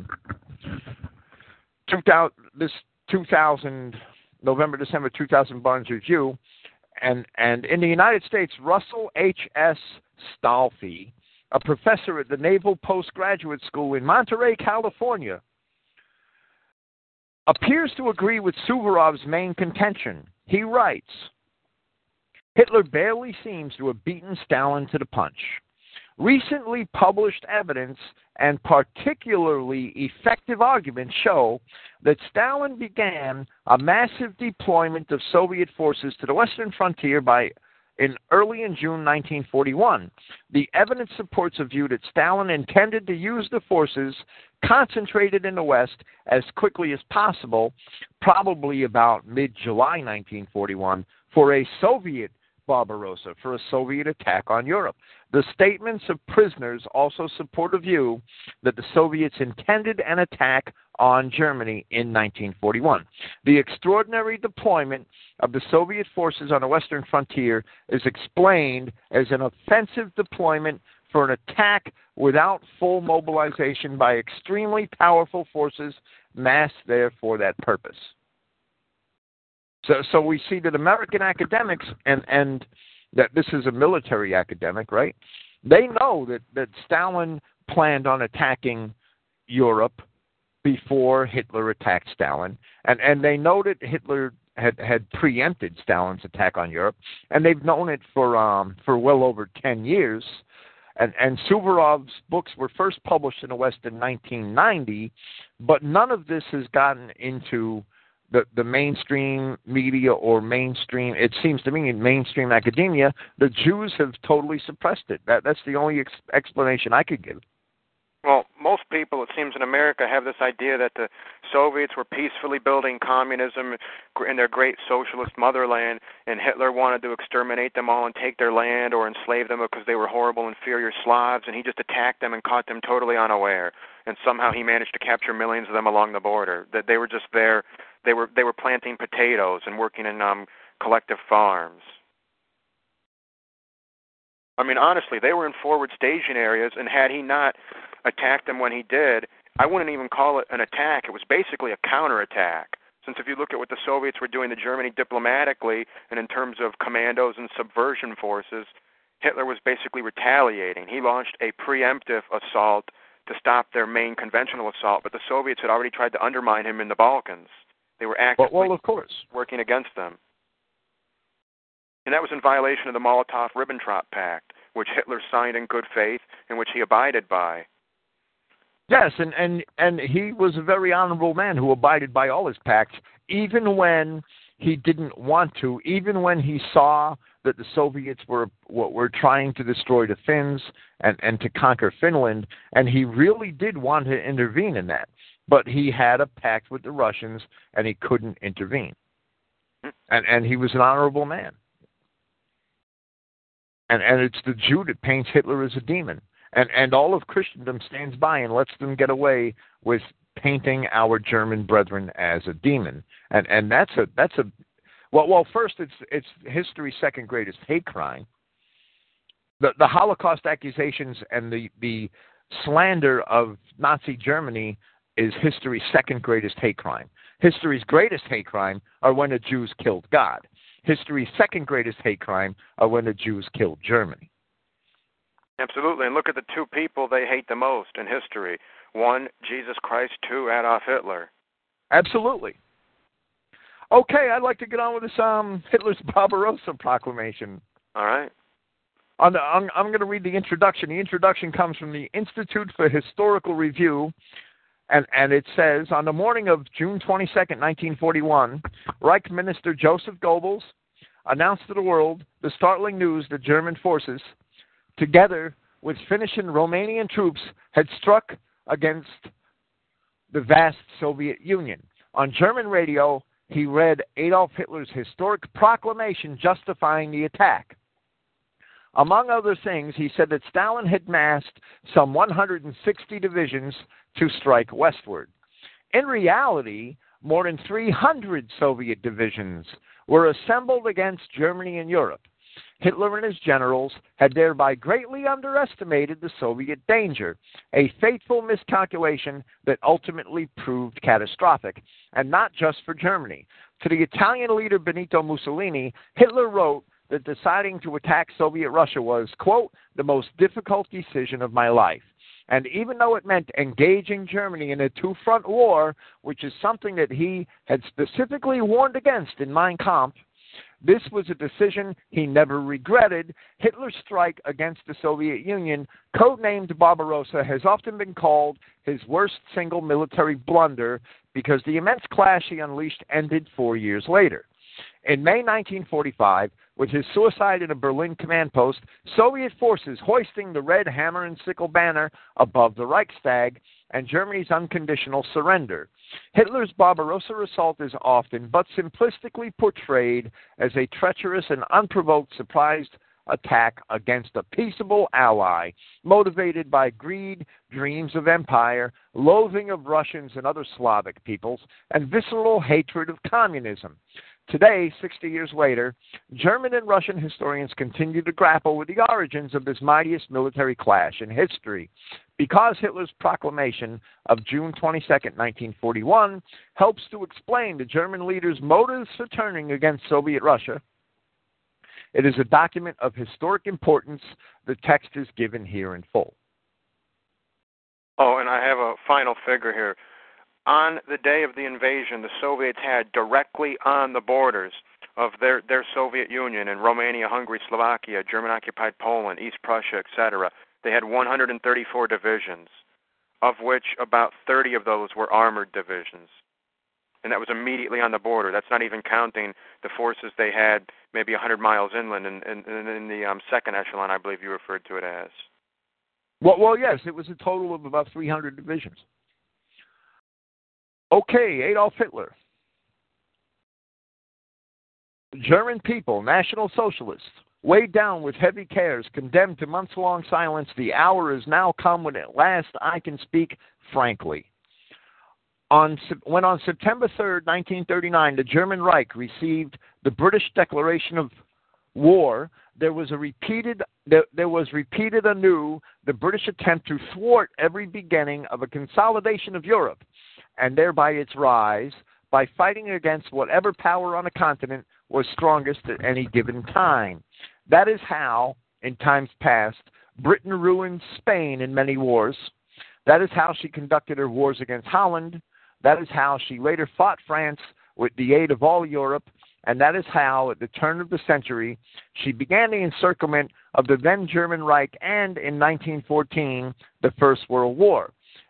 2000 November-December 2000 Barnes Review, and in the United States, Russell H.S. Stolfi, a professor at the Naval Postgraduate School in Monterey, California, appears to agree with Suvorov's main contention. He writes, Hitler barely seems to have beaten Stalin to the punch. Recently published evidence and particularly effective arguments show that Stalin began a massive deployment of Soviet forces to the western frontier early in June 1941. The evidence supports a view that Stalin intended to use the forces concentrated in the West as quickly as possible, probably about mid-July 1941, for a Soviet Barbarossa, for a Soviet attack on Europe. The statements of prisoners also support a view that the Soviets intended an attack on Germany in 1941. The extraordinary deployment of the Soviet forces on the western frontier is explained as an offensive deployment for an attack without full mobilization by extremely powerful forces massed there for that purpose. So we see that American academics, and that this is a military academic, right? They know that Stalin planned on attacking Europe before Hitler attacked Stalin, and they know that Hitler had preempted Stalin's attack on Europe, and they've known it for well over 10 years. And Suvorov's books were first published in the West in 1990, but none of this has gotten into the mainstream media or mainstream, it seems to me, in mainstream academia. The Jews have totally suppressed it. That's the only explanation I could give. Well, most people, it seems, in America have this idea that the Soviets were peacefully building communism in their great socialist motherland, and Hitler wanted to exterminate them all and take their land or enslave them because they were horrible, inferior Slavs, and he just attacked them and caught them totally unaware. And somehow he managed to capture millions of them along the border. That they were just there. They were planting potatoes and working in collective farms. I mean, honestly, they were in forward staging areas, and had he not attacked them when he did, I wouldn't even call it an attack. It was basically a counterattack. Since if you look at what the Soviets were doing to Germany diplomatically and in terms of commandos and subversion forces, Hitler was basically retaliating. He launched a preemptive assault to stop their main conventional assault, but the Soviets had already tried to undermine him in the Balkans. They were actively of course, working against them. And that was in violation of the Molotov-Ribbentrop Pact, which Hitler signed in good faith and which he abided by. Yes, and he was a very honorable man who abided by all his pacts, even when he didn't want to, even when he saw that the Soviets were trying to destroy the Finns and to conquer Finland, and he really did want to intervene in that. But he had a pact with the Russians, and he couldn't intervene. And he was an honorable man. And it's the Jew that paints Hitler as a demon. And all of Christendom stands by and lets them get away with painting our German brethren as a demon. And that's a well, first it's history's second greatest hate crime. The Holocaust accusations and the slander of Nazi Germany is history's second greatest hate crime. History's greatest hate crime are when the Jews killed God. History's second greatest hate crime are when the Jews killed Germany. Absolutely, and look at the two people they hate the most in history. One, Jesus Christ. Two, Adolf Hitler. Absolutely. Okay, I'd like to get on with this Hitler's Barbarossa proclamation. All right. I'm going to read the introduction. The introduction comes from the Institute for Historical Review, and it says, on the morning of June 22nd, 1941, Reich Minister Joseph Goebbels announced to the world the startling news that German forces, together with Finnish and Romanian troops, had struck against the vast Soviet Union. On German radio, he read Adolf Hitler's historic proclamation justifying the attack. Among other things, he said that Stalin had massed some 160 divisions to strike westward. In reality, more than 300 Soviet divisions were assembled against Germany and Europe. Hitler and his generals had thereby greatly underestimated the Soviet danger, a fateful miscalculation that ultimately proved catastrophic, and not just for Germany. To the Italian leader Benito Mussolini, Hitler wrote that deciding to attack Soviet Russia was, quote, the most difficult decision of my life. And even though it meant engaging Germany in a two-front war, which is something that he had specifically warned against in Mein Kampf, this was a decision he never regretted. Hitler's strike against the Soviet Union, codenamed Barbarossa, has often been called his worst single military blunder because the immense clash he unleashed ended 4 years later. In May 1945, with his suicide in a Berlin command post, Soviet forces hoisting the red hammer and sickle banner above the Reichstag, and Germany's unconditional surrender. Hitler's Barbarossa assault is often but simplistically portrayed as a treacherous and unprovoked surprise attack against a peaceable ally, motivated by greed, dreams of empire, loathing of Russians and other Slavic peoples, and visceral hatred of communism. Today, 60 years later, German and Russian historians continue to grapple with the origins of this mightiest military clash in history. Because Hitler's proclamation of June 22, 1941, helps to explain the German leader's motives for turning against Soviet Russia, it is a document of historic importance. The text is given here in full. Oh, and I have a final figure here. On the day of the invasion, the Soviets had directly on the borders of their Soviet Union in Romania, Hungary, Slovakia, German-occupied Poland, East Prussia, etc., they had 134 divisions, of which about 30 of those were armored divisions. And that was immediately on the border. That's not even counting the forces they had maybe 100 miles inland in the second echelon, I believe you referred to it as. Well, yes, it was a total of about 300 divisions. Okay, Adolf Hitler. German people, National Socialists, weighed down with heavy cares, condemned to months-long silence, the hour is now come when at last I can speak frankly. When on September 3rd, 1939, the German Reich received the British declaration of war, there was repeated anew the British attempt to thwart every beginning of a consolidation of Europe, and thereby its rise, by fighting against whatever power on the continent was strongest at any given time. That is how, in times past, Britain ruined Spain in many wars. That is how she conducted her wars against Holland. That is how she later fought France with the aid of all Europe. And that is how, at the turn of the century, she began the encirclement of the then German Reich and, in 1914, the First World War.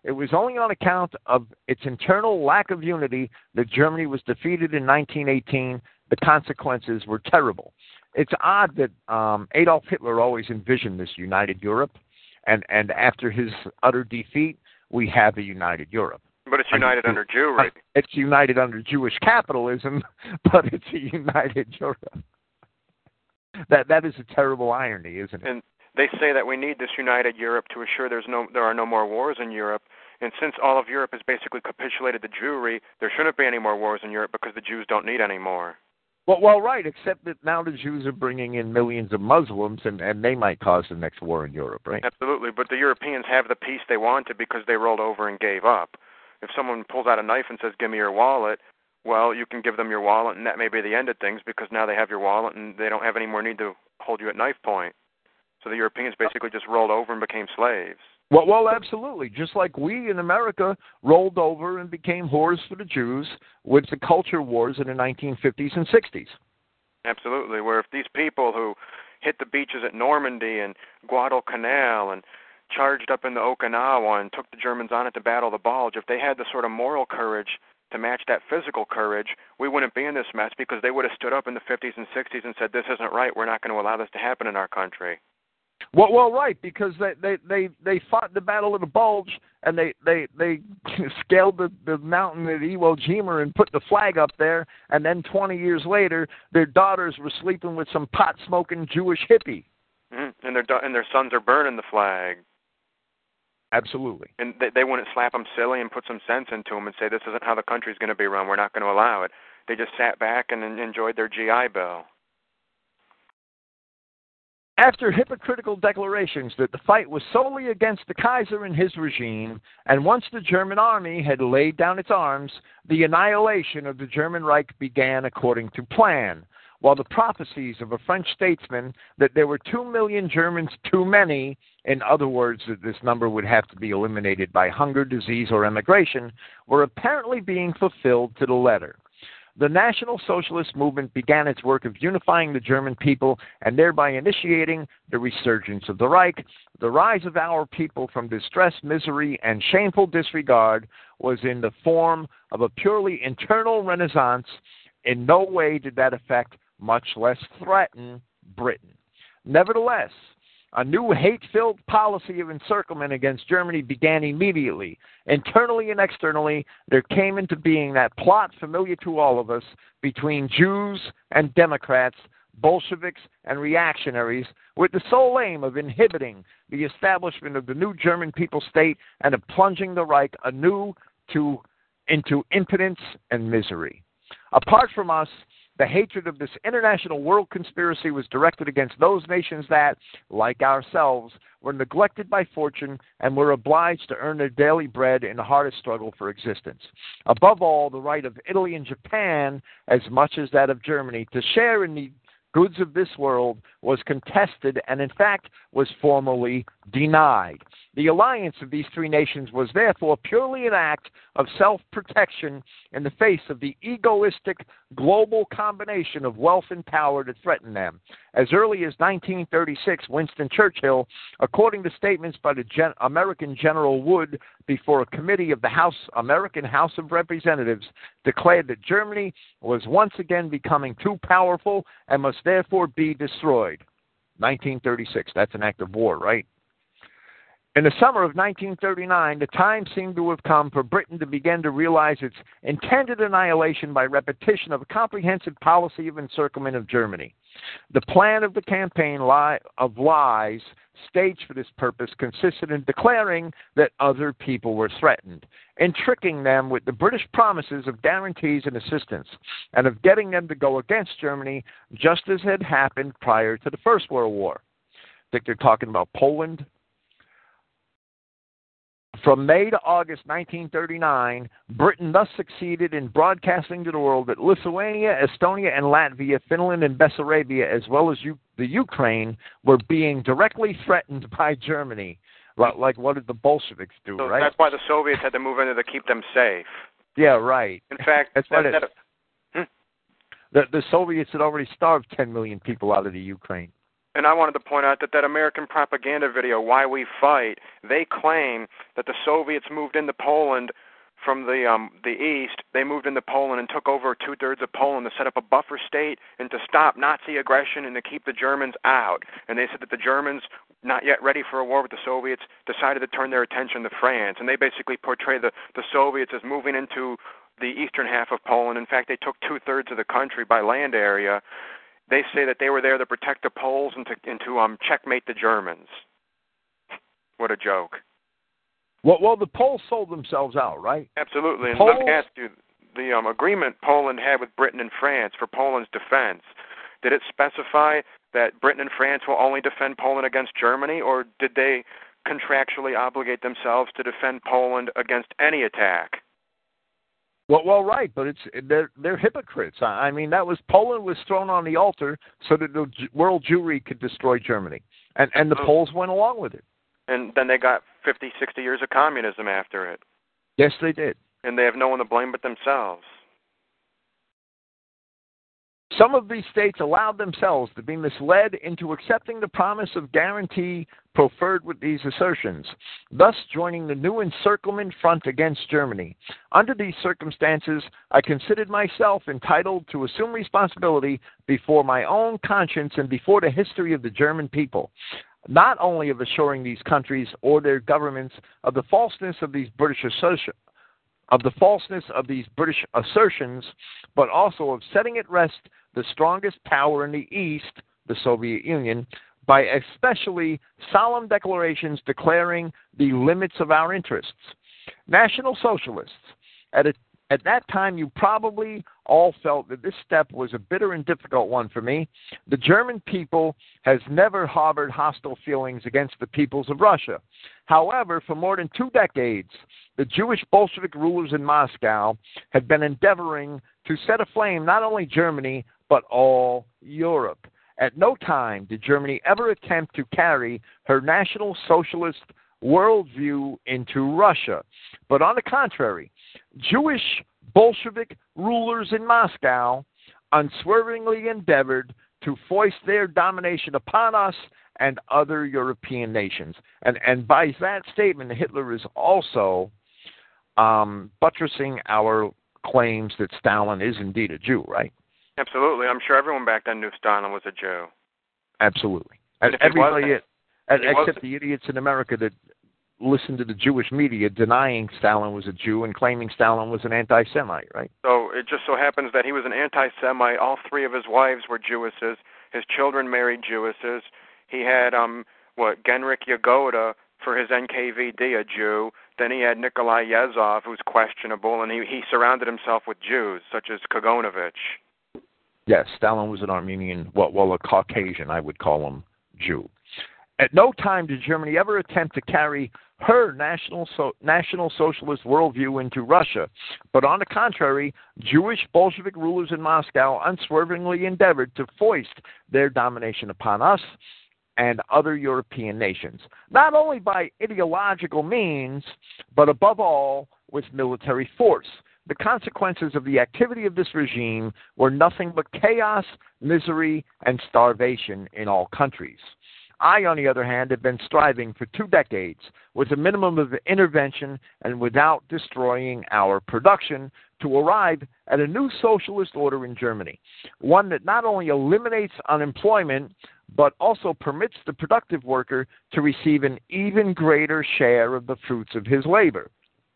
it was only on account of its internal lack of unity that Germany was defeated in 1918. The consequences were terrible. It's odd that Adolf Hitler always envisioned this united Europe, and after his utter defeat, we have a united Europe. But it's united under Jewry. It's united under Jewish capitalism, but it's a united Europe. That is a terrible irony, isn't it? And they say that we need this united Europe to assure there are no more wars in Europe. And since all of Europe has basically capitulated to Jewry, there shouldn't be any more wars in Europe because the Jews don't need any more. Well, right, except that now the Jews are bringing in millions of Muslims, and they might cause the next war in Europe, right? Absolutely, but the Europeans have the peace they wanted because they rolled over and gave up. If someone pulls out a knife and says, give me your wallet, well, you can give them your wallet, and that may be the end of things because now they have your wallet and they don't have any more need to hold you at knife point. So the Europeans basically just rolled over and became slaves. Well, absolutely. Just like we in America rolled over and became whores for the Jews with the culture wars in the 1950s and 60s. Absolutely. Where if these people who hit the beaches at Normandy and Guadalcanal and charged up into Okinawa and took the Germans on at the Battle of the Bulge, if they had the sort of moral courage to match that physical courage, we wouldn't be in this mess because they would have stood up in the 50s and 60s and said, this isn't right, we're not going to allow this to happen in our country. Well, right, because they fought the Battle of the Bulge, and they scaled the mountain at Iwo Jima and put the flag up there, and then 20 years later, their daughters were sleeping with some pot-smoking Jewish hippie. Mm-hmm. And their sons are burning the flag. Absolutely. And they wouldn't slap them silly and put some sense into them and say, this isn't how the country's going to be run, we're not going to allow it. They just sat back and enjoyed their GI Bill. After hypocritical declarations that the fight was solely against the Kaiser and his regime, and once the German army had laid down its arms, the annihilation of the German Reich began according to plan, while the prophecies of a French statesman that there were 2 million Germans too many, in other words, that this number would have to be eliminated by hunger, disease, or emigration, were apparently being fulfilled to the letter. The National Socialist movement began its work of unifying the German people and thereby initiating the resurgence of the Reich. The rise of our people from distress, misery, and shameful disregard was in the form of a purely internal renaissance. In no way did that affect, much less threaten, Britain. Nevertheless, a new hate-filled policy of encirclement against Germany began immediately. Internally and externally, there came into being that plot familiar to all of us between Jews and Democrats, Bolsheviks and reactionaries, with the sole aim of inhibiting the establishment of the new German people state and of plunging the Reich anew into impotence and misery. Apart from us, the hatred of this international world conspiracy was directed against those nations that, like ourselves, were neglected by fortune and were obliged to earn their daily bread in the hardest struggle for existence. Above all, the right of Italy and Japan, as much as that of Germany, to share in the goods of this world was contested and, in fact, was formally denied. The alliance of these three nations was therefore purely an act of self-protection in the face of the egoistic global combination of wealth and power that threatened them. As early as 1936, Winston Churchill, according to statements by the American General Wood before a committee of the American House of Representatives, declared that Germany was once again becoming too powerful and must therefore be destroyed. 1936, that's an act of war, right? In the summer of 1939, the time seemed to have come for Britain to begin to realize its intended annihilation by repetition of a comprehensive policy of encirclement of Germany. The plan of the campaign of lies staged for this purpose consisted in declaring that other people were threatened, in tricking them with the British promises of guarantees and assistance, and of getting them to go against Germany just as had happened prior to the First World War. I think they're talking about Poland. From May to August 1939, Britain thus succeeded in broadcasting to the world that Lithuania, Estonia, and Latvia, Finland, and Bessarabia, as well as the Ukraine, were being directly threatened by Germany. Like what did the Bolsheviks do, so right? That's why the Soviets had to move in there to keep them safe. Yeah, right. In fact, that's the Soviets had already starved 10 million people out of the Ukraine. And I wanted to point out that American propaganda video, Why We Fight, they claim that the Soviets moved into Poland from the east. They moved into Poland and took over 2/3 of Poland to set up a buffer state and to stop Nazi aggression and to keep the Germans out. And they said that the Germans, not yet ready for a war with the Soviets, decided to turn their attention to France. And they basically portray the Soviets as moving into the eastern half of Poland. In fact, they took 2/3 of the country by land area. They say that they were there to protect the Poles and to checkmate the Germans. What a joke. Well, the Poles sold themselves out, right? Absolutely. And let me ask you, the agreement Poland had with Britain and France for Poland's defense, did it specify that Britain and France will only defend Poland against Germany, or did they contractually obligate themselves to defend Poland against any attack? Well, right, but they're hypocrites. I mean, Poland was thrown on the altar so that the world Jewry could destroy Germany, and the Poles went along with it. And then they got 50, 60 years of communism after it. Yes, they did. And they have no one to blame but themselves. Some of these states allowed themselves to be misled into accepting the promise of guarantee proffered with these assertions, thus joining the new encirclement front against Germany. Under these circumstances, I considered myself entitled to assume responsibility before my own conscience and before the history of the German people, not only of assuring these countries or their governments of the falseness of these British assertions, but also of setting at rest the strongest power in the East, the Soviet Union, by especially solemn declarations declaring the limits of our interests. National Socialists, at that time you probably all felt that this step was a bitter and difficult one for me. The German people has never harbored hostile feelings against the peoples of Russia. However, for more than 2 decades, the Jewish Bolshevik rulers in Moscow had been endeavoring to set aflame not only Germany, but all Europe. At no time did Germany ever attempt to carry her National Socialist worldview into Russia. But on the contrary, Jewish Bolshevik rulers in Moscow unswervingly endeavored to foist their domination upon us and other European nations. And by that statement, Hitler is also buttressing our claims that Stalin is indeed a Jew, right? Absolutely. I'm sure everyone back then knew Stalin was a Jew. Absolutely. And everybody, except the idiots in America that listen to the Jewish media denying Stalin was a Jew and claiming Stalin was an anti-Semite, right? So it just so happens that he was an anti-Semite. All 3 of his wives were Jewesses. His children married Jewesses. He had, Genrikh Yagoda for his NKVD, a Jew. Then he had Nikolai Yezhov, who's questionable, and he surrounded himself with Jews, such as Kaganovich. Yes, Stalin was an Armenian, a Caucasian, I would call him, Jew. At no time did Germany ever attempt to carry her National Socialist worldview into Russia, but on the contrary, Jewish Bolshevik rulers in Moscow unswervingly endeavored to foist their domination upon us and other European nations, not only by ideological means, but above all with military force. The consequences of the activity of this regime were nothing but chaos, misery, and starvation in all countries. I, on the other hand, have been striving for 2 decades with a minimum of intervention and without destroying our production to arrive at a new socialist order in Germany, one that not only eliminates unemployment, but also permits the productive worker to receive an even greater share of the fruits of his labor.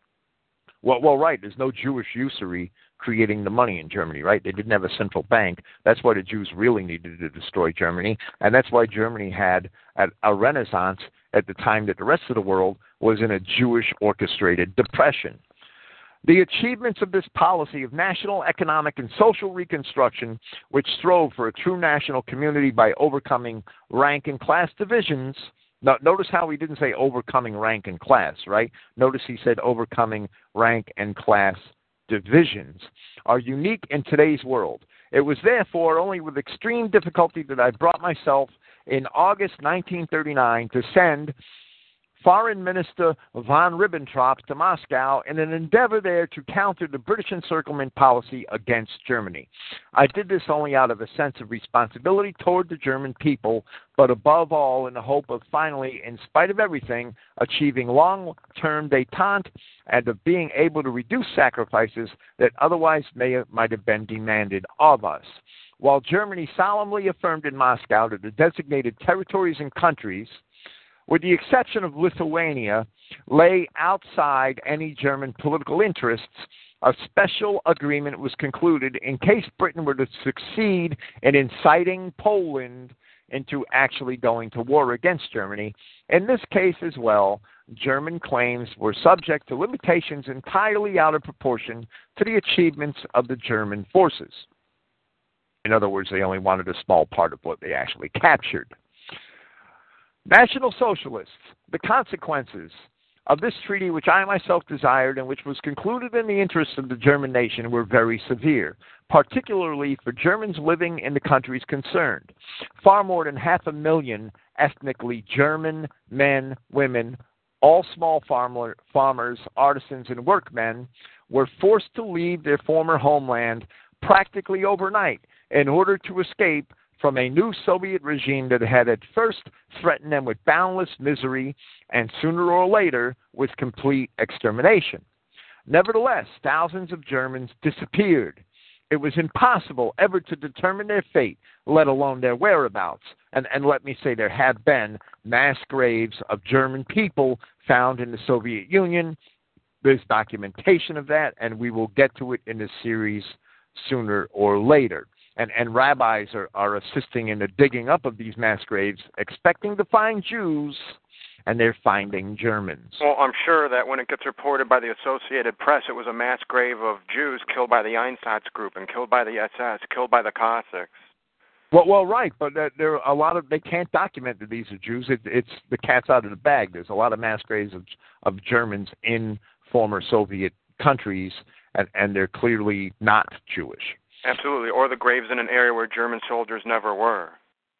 Well, right, there's no Jewish usury creating the money in Germany, right? They didn't have a central bank. That's why the Jews really needed to destroy Germany, and that's why Germany had a renaissance at the time that the rest of the world was in a Jewish-orchestrated depression. The achievements of this policy of national economic and social reconstruction, which strove for a true national community by overcoming rank and class divisions. Now, notice how he didn't say overcoming rank and class, right? Notice he said overcoming rank and class divisions, are unique in today's world. It was therefore only with extreme difficulty that I brought myself in August 1939 to send Foreign Minister von Ribbentrop to Moscow in an endeavor there to counter the British encirclement policy against Germany. I did this only out of a sense of responsibility toward the German people, but above all in the hope of finally, in spite of everything, achieving long-term détente and of being able to reduce sacrifices that otherwise might have been demanded of us. While Germany solemnly affirmed in Moscow that the designated territories and countries, with the exception of Lithuania, lay outside any German political interests, a special agreement was concluded in case Britain were to succeed in inciting Poland into actually going to war against Germany. In this case as well, German claims were subject to limitations entirely out of proportion to the achievements of the German forces. In other words, they only wanted a small part of what they actually captured. National Socialists, the consequences of this treaty, which I myself desired and which was concluded in the interests of the German nation, were very severe, particularly for Germans living in the countries concerned. Far more than 500,000 ethnically German men, women, all small farmers, artisans, and workmen were forced to leave their former homeland practically overnight in order to escape from a new Soviet regime that had at first threatened them with boundless misery and sooner or later with complete extermination. Nevertheless, thousands of Germans disappeared. It was impossible ever to determine their fate, let alone their whereabouts. And let me say there have been mass graves of German people found in the Soviet Union. There's documentation of that, and we will get to it in this series sooner or later. And rabbis are assisting in the digging up of these mass graves, expecting to find Jews, and they're finding Germans. Well, I'm sure that when it gets reported by the Associated Press, it was a mass grave of Jews killed by the Einsatz group and killed by the SS, killed by the Cossacks. Well, right, but there are a lot of, they can't document that these are Jews. It's the cat's out of the bag. There's a lot of mass graves of Germans in former Soviet countries, and they're clearly not Jewish. Absolutely, or the graves in an area where German soldiers never were.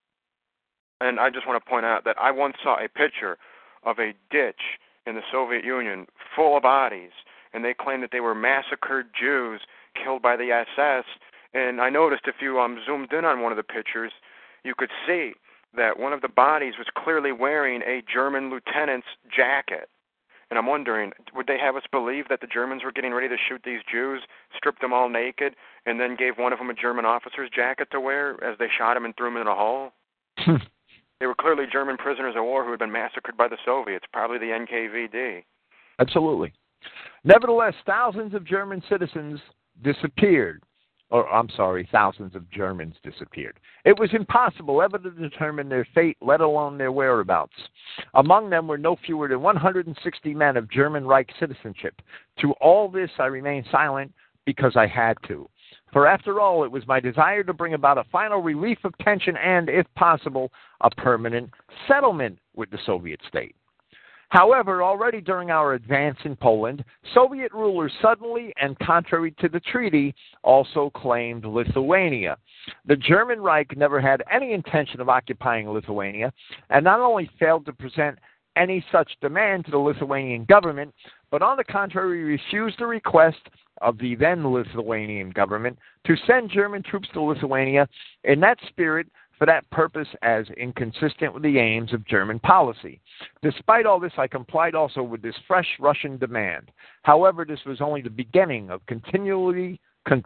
And I just want to point out that I once saw a picture of a ditch in the Soviet Union full of bodies, and they claimed that they were massacred Jews killed by the SS. And I noticed if you zoomed in on one of the pictures, you could see that one of the bodies was clearly wearing a German lieutenant's jacket. And I'm wondering, would they have us believe that the Germans were getting ready to shoot these Jews, stripped them all naked, and then gave one of them a German officer's jacket to wear as they shot him and threw him in a hole? They were clearly German prisoners of war who had been massacred by the Soviets, probably the NKVD. Absolutely. Nevertheless, thousands of German citizens disappeared. Thousands of Germans disappeared. It was impossible ever to determine their fate, let alone their whereabouts. Among them were no fewer than 160 men of German Reich citizenship. To all this, I remained silent because I had to. For after all, it was my desire to bring about a final relief of tension and, if possible, a permanent settlement with the Soviet state. However, already during our advance in Poland, Soviet rulers suddenly and contrary to the treaty also claimed Lithuania. The German Reich never had any intention of occupying Lithuania and not only failed to present any such demand to the Lithuanian government, but on the contrary refused the request of the then Lithuanian government to send German troops to Lithuania in that spirit for that purpose as inconsistent with the aims of German policy. Despite all this, I complied also with this fresh Russian demand. However, this was only the beginning of continually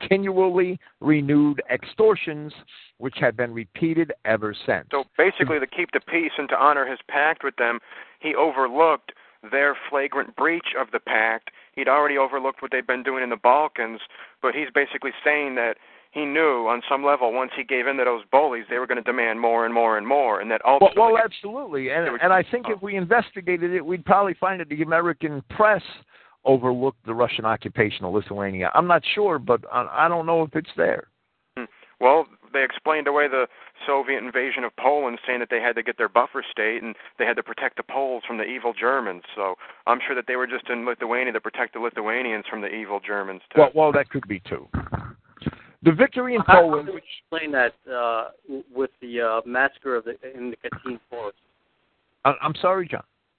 renewed extortions, which have been repeated ever since. So basically, to keep the peace and to honor his pact with them, he overlooked their flagrant breach of the pact. He'd already overlooked what they'd been doing in the Balkans, but he's basically saying that he knew on some level once he gave in to those bullies, they were going to demand more and more and more, and that ultimately... Well, absolutely, and I think if we investigated it, we'd probably find that the American press overlooked the Russian occupation of Lithuania. I'm not sure, but I don't know if it's there. Well, they explained away the Soviet invasion of Poland, saying that they had to get their buffer state and they had to protect the Poles from the evil Germans. So I'm sure that they were just in Lithuania to protect the Lithuanians from the evil Germans, too. Well, that could be, too. The victory in Poland... How would you explain that with the massacre in the Katyn Forest? I'm sorry, John.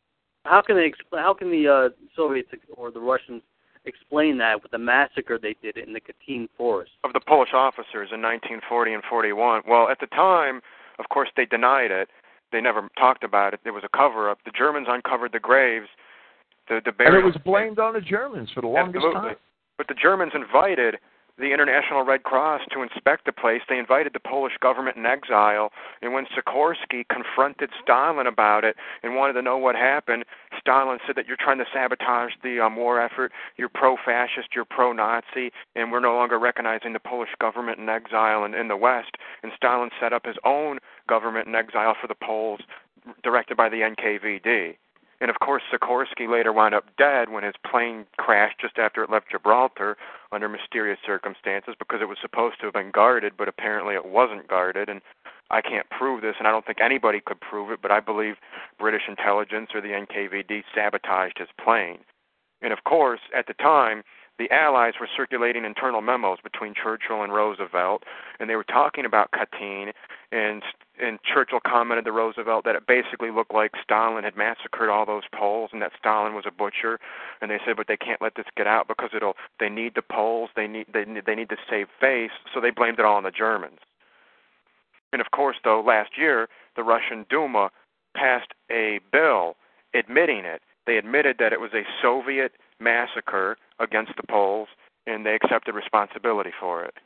How can the Soviets or the Russians explain that with the massacre they did in the Katyn forest of the Polish officers in 1940 and 41? Well, at the time, of course, they denied it. They never talked about it. There was a cover-up. The Germans uncovered the graves. The burial. And it was blamed on the Germans for the longest time. But the Germans invited the International Red Cross to inspect the place. They invited the Polish government in exile, and when Sikorsky confronted Stalin about it and wanted to know what happened, Stalin said that you're trying to sabotage the war effort, you're pro-fascist, you're pro-Nazi, and we're no longer recognizing the Polish government in exile in the West. And Stalin set up his own government in exile for the Poles, directed by the NKVD. And, of course, Sikorsky later wound up dead when his plane crashed just after it left Gibraltar under mysterious circumstances because it was supposed to have been guarded, but apparently it wasn't guarded. And I can't prove this, and I don't think anybody could prove it, but I believe British intelligence or the NKVD sabotaged his plane. And, of course, at the time, the Allies were circulating internal memos between Churchill and Roosevelt, and they were talking about Katyn, and Churchill commented to Roosevelt that it basically looked like Stalin had massacred all those Poles and that Stalin was a butcher. And they said, but they can't let this get out because they need the Poles, they need to save face, so they blamed it all on the Germans. And of course, though, last year the Russian Duma passed a bill admitting it. They admitted that it was a Soviet massacre against the Poles, and they accepted responsibility for it.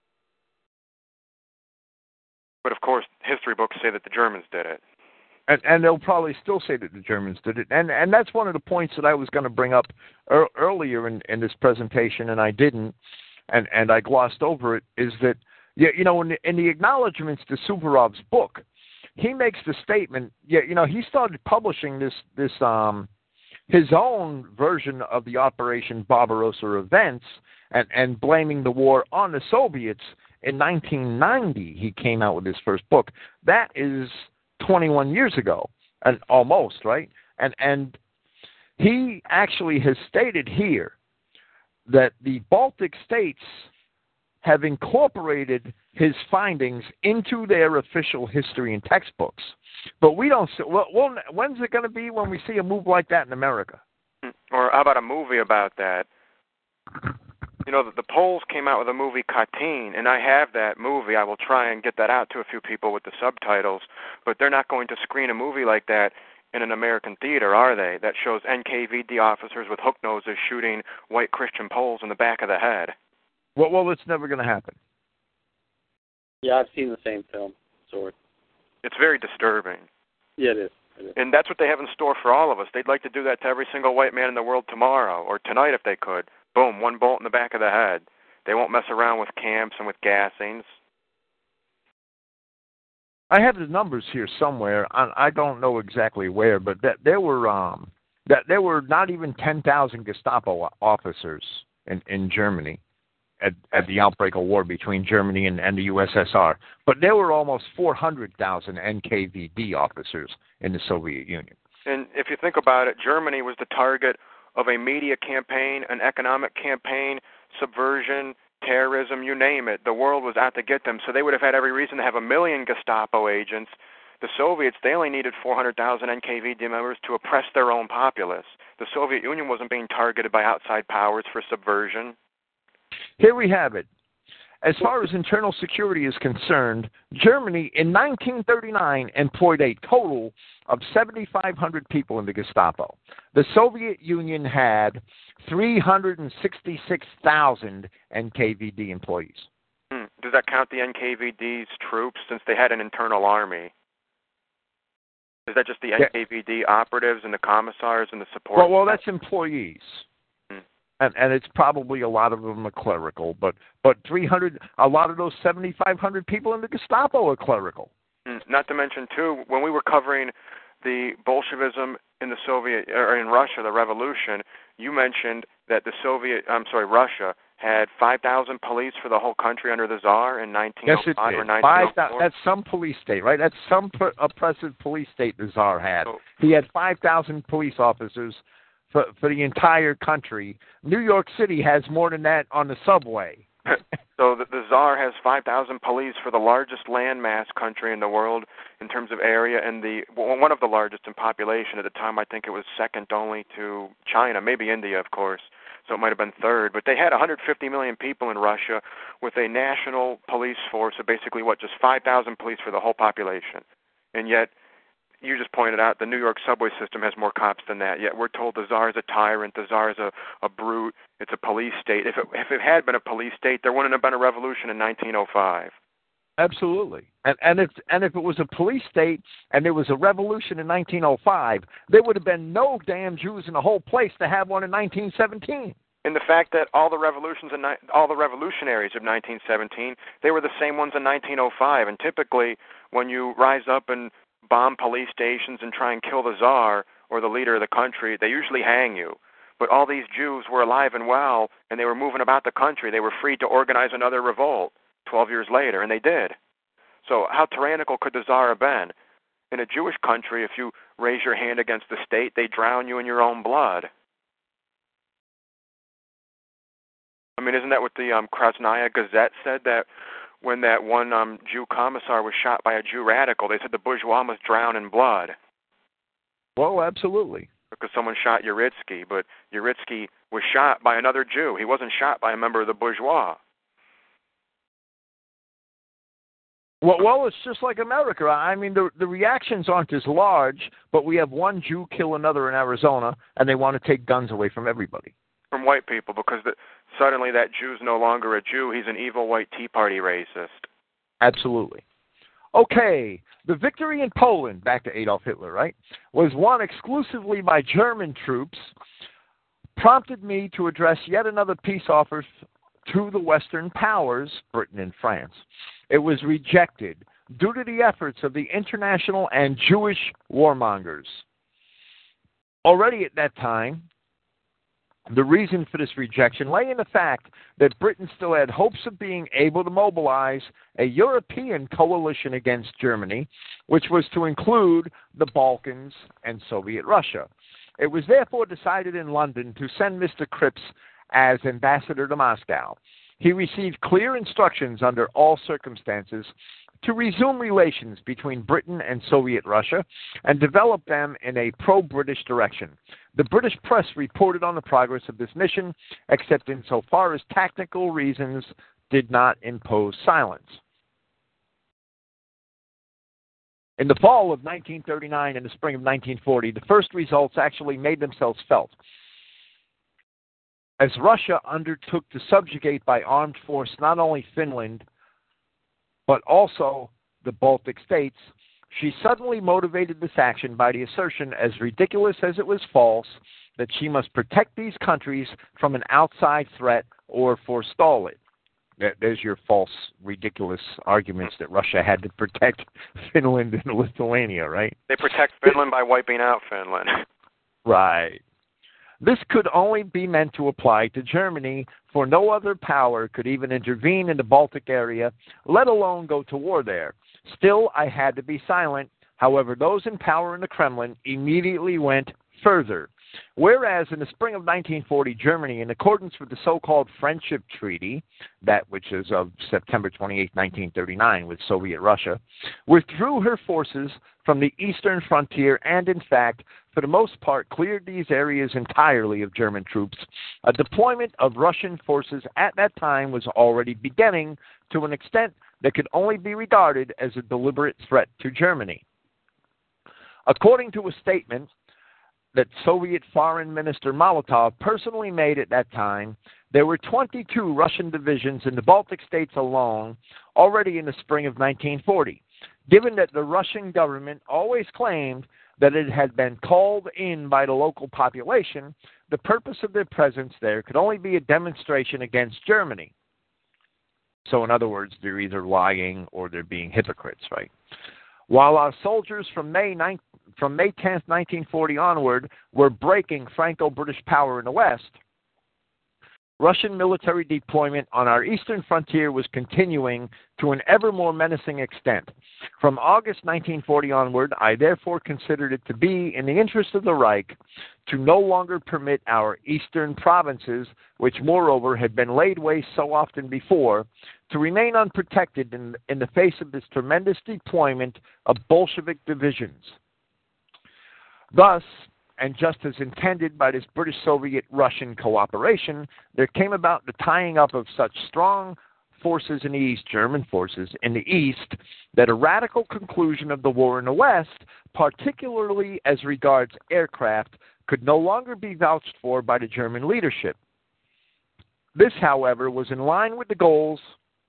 But of course, history books say that the Germans did it. And they'll probably still say that the Germans did it. And that's one of the points that I was going to bring up earlier in this presentation, and I didn't, and I glossed over it, is that, you know, in the acknowledgments to Suvorov's book, he makes the statement, you know, he started publishing this his own version of the Operation Barbarossa events and blaming the war on the Soviets. In 1990, he came out with his first book. That is 21 years ago, and almost, right? And he actually has stated here that the Baltic states have incorporated his findings into their official history and textbooks. But we don't see, well, when's it going to be when we see a move like that in America? Or how about a movie about that? You know, the Poles came out with a movie, Katyn, and I have that movie. I will try and get that out to a few people with the subtitles, but they're not going to screen a movie like that in an American theater, are they? That shows NKVD officers with hook noses shooting white Christian Poles in the back of the head. Well, it's never going to happen. Yeah, I've seen the same film, sort. It's very disturbing. Yeah, it is. And that's what they have in store for all of us. They'd like to do that to every single white man in the world tomorrow, or tonight if they could. Boom, one bolt in the back of the head. They won't mess around with camps and with gassings. I have the numbers here somewhere. I don't know exactly where, but that there were not even 10,000 Gestapo officers in Germany at the outbreak of war between Germany and the USSR. But there were almost 400,000 NKVD officers in the Soviet Union. And if you think about it, Germany was the target of a media campaign, an economic campaign, subversion, terrorism, you name it. The world was out to get them, so they would have had every reason to have 1 million Gestapo agents. The Soviets, they only needed 400,000 NKVD members to oppress their own populace. The Soviet Union wasn't being targeted by outside powers for subversion. Here we have it. As far as internal security is concerned, Germany in 1939 employed a total of 7,500 people in the Gestapo. The Soviet Union had 366,000 NKVD employees. Does that count the NKVD's troops since they had an internal army? Is that just the NKVD operatives and the commissars and the support? Well, that's employees. And it's probably a lot of them are clerical, but 300, a lot of those 7,500 people in the Gestapo are clerical. Not to mention, too, when we were covering the Bolshevism in the Soviet or in Russia, the revolution, you mentioned that Russia had 5,000 police for the whole country under the Tsar in 1905 or 1904. That's some police state, right? That's some oppressive police state the Tsar had. He had 5,000 police officers for the entire country. New York City has more than that on the subway. So the Tsar has 5,000 police for the largest landmass country in the world in terms of area, and one of the largest in population. At the time, I think it was second only to China, maybe India, of course. So it might have been third. But they had 150 million people in Russia with a national police force of basically, just 5,000 police for the whole population. And yet, you just pointed out the New York subway system has more cops than that. Yet we're told the Tsar is a tyrant, the Tsar is a brute, it's a police state. If it had been a police state, there wouldn't have been a revolution in 1905. Absolutely. And if it was a police state and there was a revolution in 1905, there would have been no damn Jews in the whole place to have one in 1917. And the fact that all the revolutionaries of 1917, they were the same ones in 1905. And typically, when you rise up and bomb police stations and try and kill the Tsar or the leader of the country, they usually hang you. But all these Jews were alive and well, and they were moving about the country. They were free to organize another revolt 12 years later, and they did. So how tyrannical could the Tsar have been? In a Jewish country, if you raise your hand against the state, they drown you in your own blood. I mean, isn't that what the Krasnaya Gazette said, that when that one Jew commissar was shot by a Jew radical, they said the bourgeois must drown in blood? Well, absolutely. Because someone shot Uritsky, but Uritsky was shot by another Jew. He wasn't shot by a member of the bourgeois. Well, it's just like America. I mean, the reactions aren't as large, but we have one Jew kill another in Arizona, and they want to take guns away from everybody. From white people, because suddenly that Jew's no longer a Jew. He's an evil white Tea Party racist. Absolutely. Okay, the victory in Poland, back to Adolf Hitler, right, was won exclusively by German troops, prompted me to address yet another peace offer to the Western powers, Britain and France. It was rejected due to the efforts of the international and Jewish warmongers. Already at that time, the reason for this rejection lay in the fact that Britain still had hopes of being able to mobilize a European coalition against Germany, which was to include the Balkans and Soviet Russia. It was therefore decided in London to send Mr. Cripps as ambassador to Moscow. He received clear instructions under all circumstances to resume relations between Britain and Soviet Russia and develop them in a pro-British direction. The British press reported on the progress of this mission, except insofar as tactical reasons did not impose silence. In the fall of 1939 and the spring of 1940, the first results actually made themselves felt. As Russia undertook to subjugate by armed force not only Finland, but also the Baltic states, she suddenly motivated this action by the assertion, as ridiculous as it was false, that she must protect these countries from an outside threat or forestall it. There's your false, ridiculous arguments that Russia had to protect Finland and Lithuania, right? They protect Finland by wiping out Finland. Right. This could only be meant to apply to Germany, for no other power could even intervene in the Baltic area, let alone go to war there. Still, I had to be silent. However, those in power in the Kremlin immediately went further. Whereas in the spring of 1940, Germany, in accordance with the so-called Friendship Treaty, that which is of September 28, 1939, with Soviet Russia, withdrew her forces from the eastern frontier and, in fact, for the most part, cleared these areas entirely of German troops. A deployment of Russian forces at that time was already beginning to an extent that could only be regarded as a deliberate threat to Germany. According to a statement that Soviet Foreign Minister Molotov personally made at that time, there were 22 Russian divisions in the Baltic states alone already in the spring of 1940. Given that the Russian government always claimed that it had been called in by the local population, the purpose of their presence there could only be a demonstration against Germany. So in other words, they're either lying or they're being hypocrites, right? While our soldiers from May 10th, 1940 onward were breaking Franco-British power in the West, Russian military deployment on our eastern frontier was continuing to an ever more menacing extent. From August 1940 onward, I therefore considered it to be in the interest of the Reich to no longer permit our eastern provinces, which moreover had been laid waste so often before, to remain unprotected in the face of this tremendous deployment of Bolshevik divisions. Thus, and just as intended by this British-Soviet-Russian cooperation, there came about the tying up of such strong forces in the East, German forces in the East, that a radical conclusion of the war in the West, particularly as regards aircraft, could no longer be vouched for by the German leadership. This, however, was in line with the goals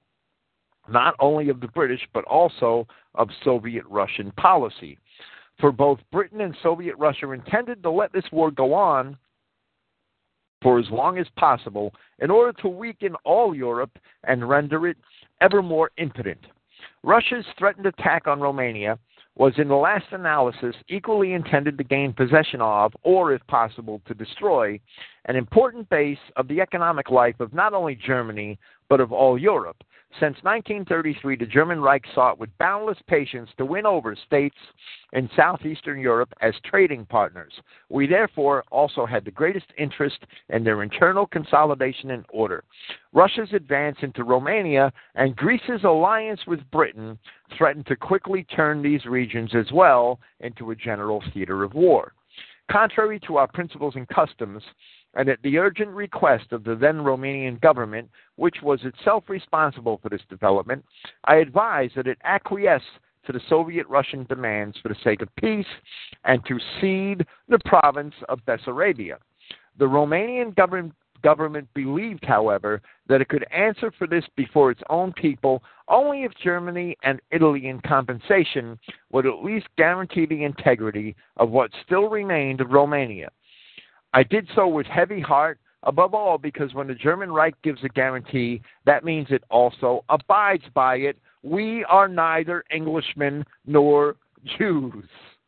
not only of the British, but also of Soviet-Russian policy. For both Britain and Soviet Russia intended to let this war go on for as long as possible in order to weaken all Europe and render it ever more impotent. Russia's threatened attack on Romania was in the last analysis equally intended to gain possession of, or if possible to destroy, an important base of the economic life of not only Germany, but of all Europe. Since 1933, the German Reich sought with boundless patience to win over states in southeastern Europe as trading partners. We therefore also had the greatest interest in their internal consolidation and order. Russia's advance into Romania and Greece's alliance with Britain threatened to quickly turn these regions as well into a general theater of war. Contrary to our principles and customs, and at the urgent request of the then Romanian government, which was itself responsible for this development, I advised that it acquiesce to the Soviet-Russian demands for the sake of peace and to cede the province of Bessarabia. The Romanian government believed, however, that it could answer for this before its own people only if Germany and Italy in compensation would at least guarantee the integrity of what still remained of Romania. I did so with heavy heart, above all because when the German Reich gives a guarantee, that means it also abides by it. We are neither Englishmen nor Jews.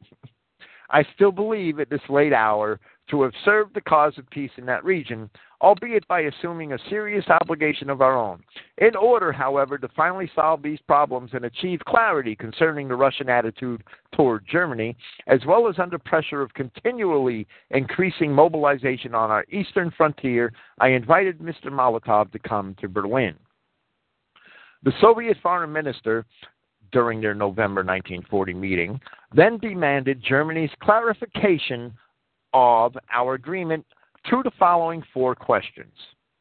I still believe at this late hour to have served the cause of peace in that region, albeit by assuming a serious obligation of our own. In order, however, to finally solve these problems and achieve clarity concerning the Russian attitude toward Germany, as well as under pressure of continually increasing mobilization on our eastern frontier, I invited Mr. Molotov to come to Berlin. The Soviet foreign minister, during their November 1940 meeting, then demanded Germany's clarification of our agreement to the following 4 questions.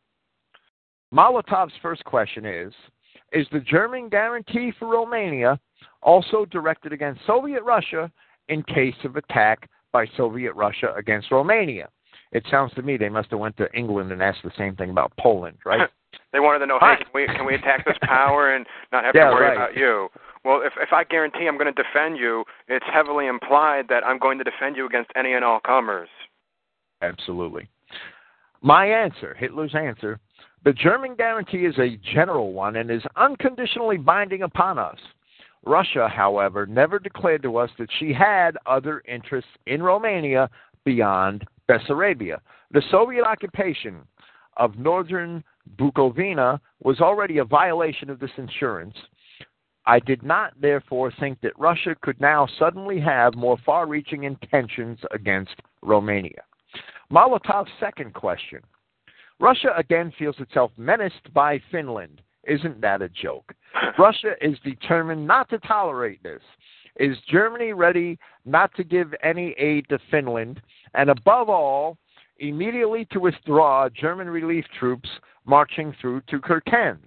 Molotov's first question is the German guarantee for Romania also directed against Soviet Russia in case of attack by Soviet Russia against Romania? It sounds to me they must have went to England and asked the same thing about Poland, right? They wanted to know, hey, can we attack this power and not have to worry about you? Well, if I guarantee I'm going to defend you, it's heavily implied that I'm going to defend you against any and all comers. Absolutely. My answer, Hitler's answer, the German guarantee is a general one and is unconditionally binding upon us. Russia, however, never declared to us that she had other interests in Romania beyond Bessarabia. The Soviet occupation of northern Bukovina was already a violation of this assurance. I did not, therefore, think that Russia could now suddenly have more far-reaching intentions against Romania. Molotov's second question. Russia again feels itself menaced by Finland. Isn't that a joke? Russia is determined not to tolerate this. Is Germany ready not to give any aid to Finland? And above all, immediately to withdraw German relief troops marching through to Kirkenes?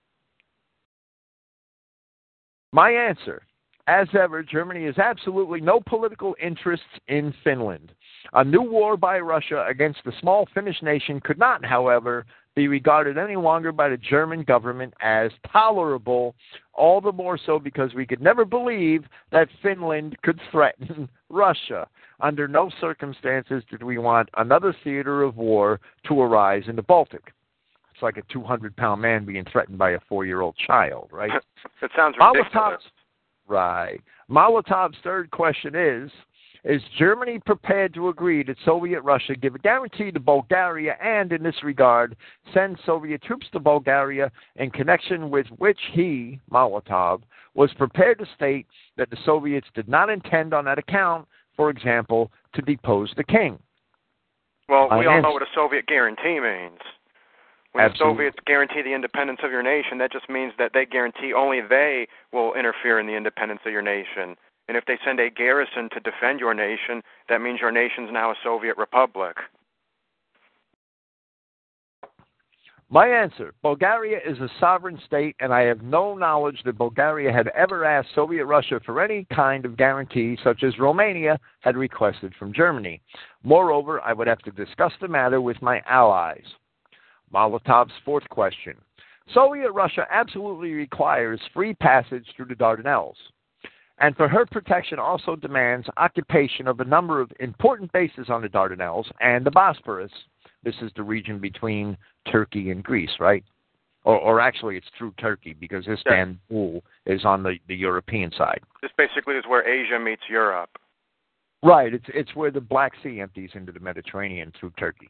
My answer, as ever, Germany has absolutely no political interests in Finland. A new war by Russia against the small Finnish nation could not, however, be regarded any longer by the German government as tolerable, all the more so because we could never believe that Finland could threaten Russia. Under no circumstances did we want another theater of war to arise in the Baltic. It's like a 200-pound man being threatened by a 4-year-old child, right? It sounds ridiculous. Right. Molotov's third question is Is Germany prepared to agree that Soviet Russia give a guarantee to Bulgaria and, in this regard, send Soviet troops to Bulgaria in connection with which he, Molotov, was prepared to state that the Soviets did not intend on that account, for example, to depose the king? Well, we all know what a Soviet guarantee means. When Absolutely. the Soviets guarantee the independence of your nation, that just means that they guarantee only they will interfere in the independence of your nation. And if they send a garrison to defend your nation, that means your nation's now a Soviet republic. My answer, Bulgaria is a sovereign state, and I have no knowledge that Bulgaria had ever asked Soviet Russia for any kind of guarantee such as Romania had requested from Germany. Moreover, I would have to discuss the matter with my allies. Molotov's fourth question. Soviet Russia absolutely requires free passage through the Dardanelles, and for her protection also demands occupation of a number of important bases on the Dardanelles and the Bosporus. This is the region between Turkey and Greece, right? Or actually, it's through Turkey because Istanbul is on the European side. This basically is where Asia meets Europe. Right. It's where the Black Sea empties into the Mediterranean through Turkey.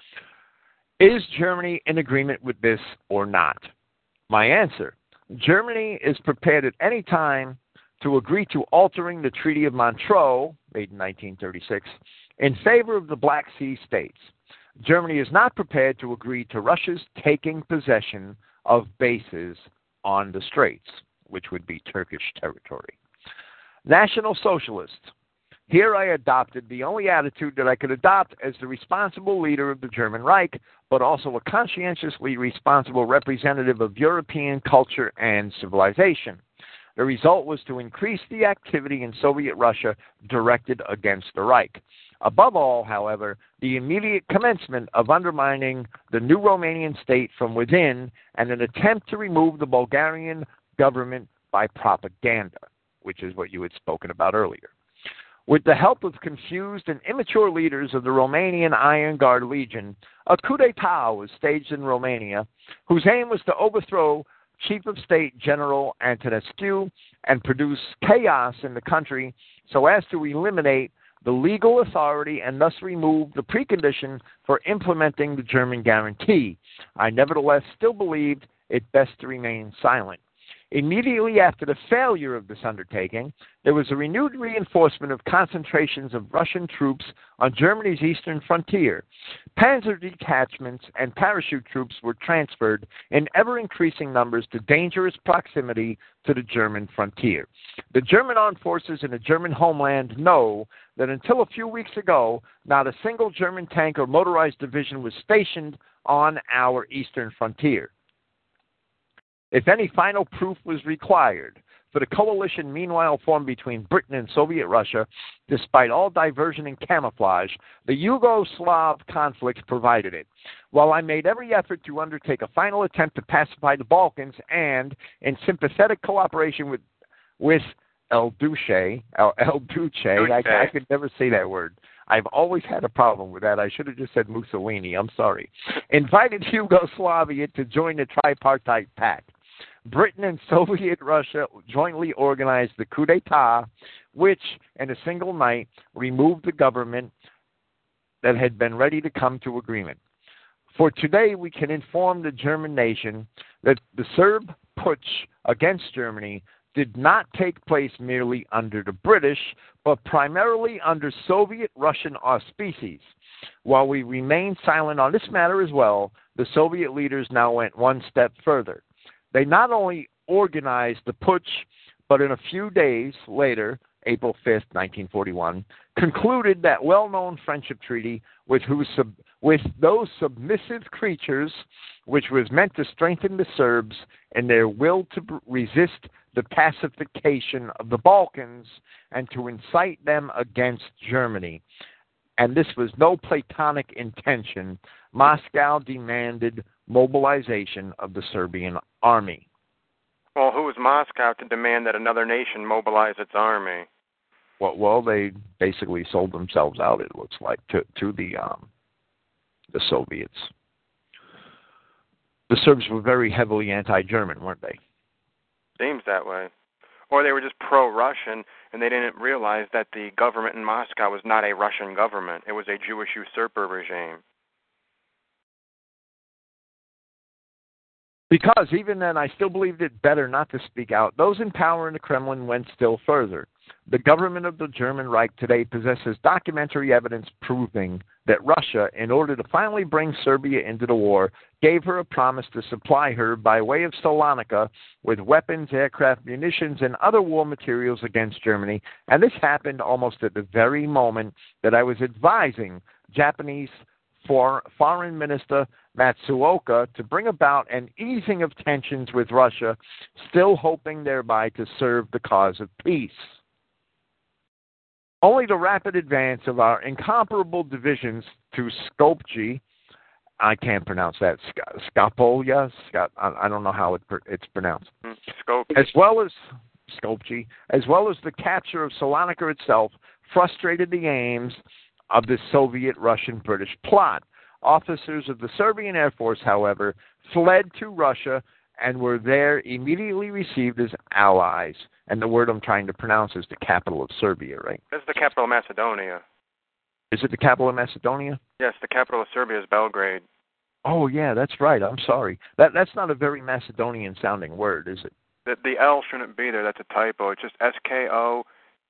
Is Germany in agreement with this or not? My answer, Germany is prepared at any time to agree to altering the Treaty of Montreux, made in 1936, in favor of the Black Sea states. Germany is not prepared to agree to Russia's taking possession of bases on the Straits, which would be Turkish territory. National Socialist. Here I adopted the only attitude that I could adopt as the responsible leader of the German Reich, but also a conscientiously responsible representative of European culture and civilization. The result was to increase the activity in Soviet Russia directed against the Reich. Above all, however, the immediate commencement of undermining the new Romanian state from within and an attempt to remove the Bulgarian government by propaganda, which is what you had spoken about earlier. With the help of confused and immature leaders of the Romanian Iron Guard Legion, a coup d'etat was staged in Romania, whose aim was to overthrow Chief of State General Antonescu and produce chaos in the country so as to eliminate the legal authority and thus remove the precondition for implementing the German guarantee. I nevertheless still believed it best to remain silent. Immediately after the failure of this undertaking, there was a renewed reinforcement of concentrations of Russian troops on Germany's eastern frontier. Panzer detachments and parachute troops were transferred in ever-increasing numbers to dangerous proximity to the German frontier. The German armed forces in the German homeland know that until a few weeks ago, not a single German tank or motorized division was stationed on our eastern frontier. If any final proof was required for the coalition meanwhile formed between Britain and Soviet Russia, despite all diversion and camouflage, the Yugoslav conflict provided it. While I made every effort to undertake a final attempt to pacify the Balkans and, in sympathetic cooperation with El Duce, I could never say that word. I've always had a problem with that. I should have just said Mussolini. I'm sorry. Invited Yugoslavia to join the tripartite pact. Britain and Soviet Russia jointly organized the coup d'etat, which, in a single night, removed the government that had been ready to come to agreement. For today, we can inform the German nation that the Serb putsch against Germany did not take place merely under the British, but primarily under Soviet-Russian auspices. While we remain silent on this matter as well, the Soviet leaders now went one step further. They not only organized the putsch, but in a few days later, April 5th, 1941, concluded that well-known friendship treaty with those submissive creatures, which was meant to strengthen the Serbs in their will to resist the pacification of the Balkans and to incite them against Germany. And this was no platonic intention. Moscow demanded mobilization of the Serbian army. Well, who was Moscow to demand that another nation mobilize its army? Well, they basically sold themselves out, it looks like, to the Soviets. The Serbs were very heavily anti-German, weren't they? Seems that way. Or they were just pro-Russian, and they didn't realize that the government in Moscow was not a Russian government. It was a Jewish usurper regime. Because even then, I still believed it better not to speak out. Those in power in the Kremlin went still further. The government of the German Reich today possesses documentary evidence proving that Russia, in order to finally bring Serbia into the war, gave her a promise to supply her by way of Salonika with weapons, aircraft, munitions, and other war materials against Germany. And this happened almost at the very moment that I was advising Japanese Foreign Minister Matsuoka to bring about an easing of tensions with Russia, still hoping thereby to serve the cause of peace. Only the rapid advance of our incomparable divisions to Skopje, I can't pronounce that, Skapolia, I don't know how it's pronounced, as well as Skopje, as well as the capture of Salonika itself, frustrated the aims of the Soviet-Russian-British plot. Officers of the Serbian Air Force, however, fled to Russia and were there immediately received as allies. And the word I'm trying to pronounce is the capital of Serbia, right? That's the capital of Macedonia. Is it the capital of Macedonia? Yes, the capital of Serbia is Belgrade. Oh, yeah, that's right. I'm sorry. That's not a very Macedonian-sounding word, is it? The L shouldn't be there. That's a typo. It's just Skopje,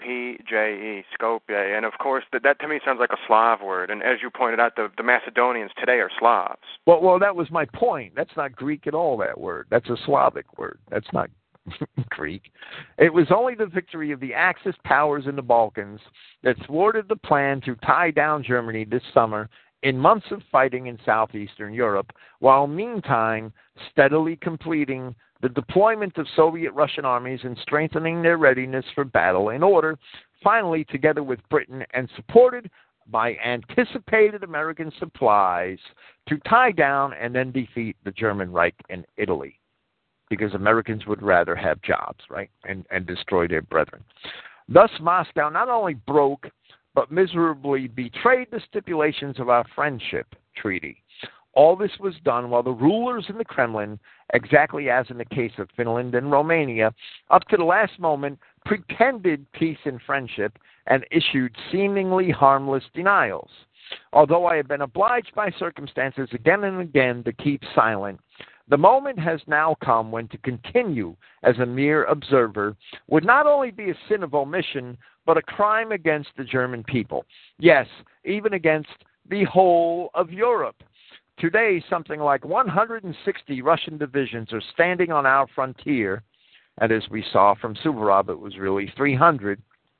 Skopje. And, of course, that to me sounds like a Slav word. And as you pointed out, the Macedonians today are Slavs. Well, that was my point. That's not Greek at all, that word. That's a Slavic word. That's not Greek. It was only the victory of the Axis powers in the Balkans that thwarted the plan to tie down Germany this summer in months of fighting in southeastern Europe, while meantime steadily completing the deployment of Soviet-Russian armies and strengthening their readiness for battle in order, finally, together with Britain and supported by anticipated American supplies, to tie down and then defeat the German Reich in Italy. Because Americans would rather have jobs, right, and destroy their brethren. Thus, Moscow not only broke, but miserably betrayed the stipulations of our friendship treaty. All this was done while the rulers in the Kremlin, exactly as in the case of Finland and Romania, up to the last moment pretended peace and friendship and issued seemingly harmless denials. Although I have been obliged by circumstances again and again to keep silent, the moment has now come when to continue as a mere observer would not only be a sin of omission, but a crime against the German people. Yes, even against the whole of Europe. Today, something like 160 Russian divisions are standing on our frontier, and as we saw from Suvorov, it was really 300.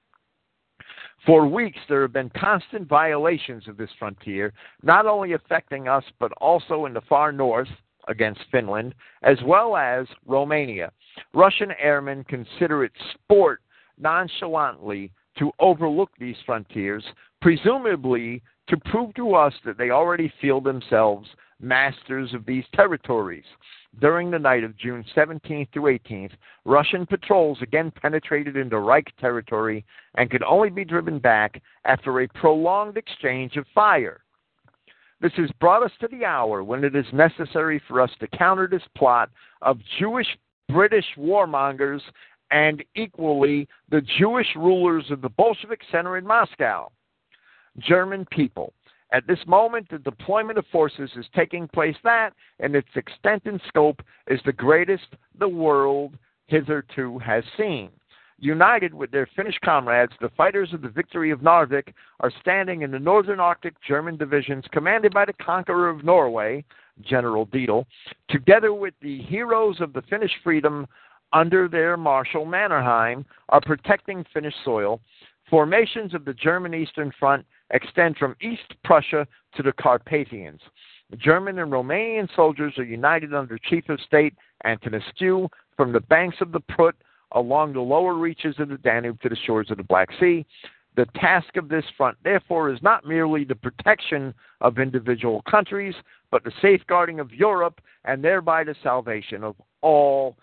For weeks, there have been constant violations of this frontier, not only affecting us, but also in the far north, against Finland, as well as Romania. Russian airmen consider it sport nonchalantly to overlook these frontiers, presumably to prove to us that they already feel themselves masters of these territories. During the night of June 17th to 18th, Russian patrols again penetrated into Reich territory and could only be driven back after a prolonged exchange of fire. This has brought us to the hour when it is necessary for us to counter this plot of Jewish-British warmongers and equally the Jewish rulers of the Bolshevik Center in Moscow. German people, at this moment the deployment of forces is taking place that, in its extent and scope, is the greatest the world hitherto has seen. United with their Finnish comrades, the fighters of the victory of Narvik are standing in the Northern Arctic German divisions commanded by the conqueror of Norway, General Dietl, together with the heroes of the Finnish freedom under their Marshal Mannerheim, are protecting Finnish soil. Formations of the German Eastern Front extend from East Prussia to the Carpathians. German and Romanian soldiers are united under Chief of State Antonescu from the banks of the Prut along the lower reaches of the Danube to the shores of the Black Sea. The task of this front, therefore, is not merely the protection of individual countries, but the safeguarding of Europe and thereby the salvation of all.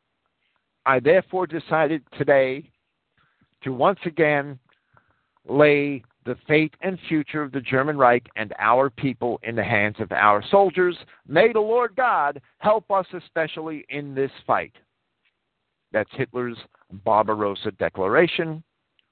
I therefore decided today to once again lay the fate and future of the German Reich and our people in the hands of our soldiers. May the Lord God help us especially in this fight. That's Hitler's Barbarossa Declaration,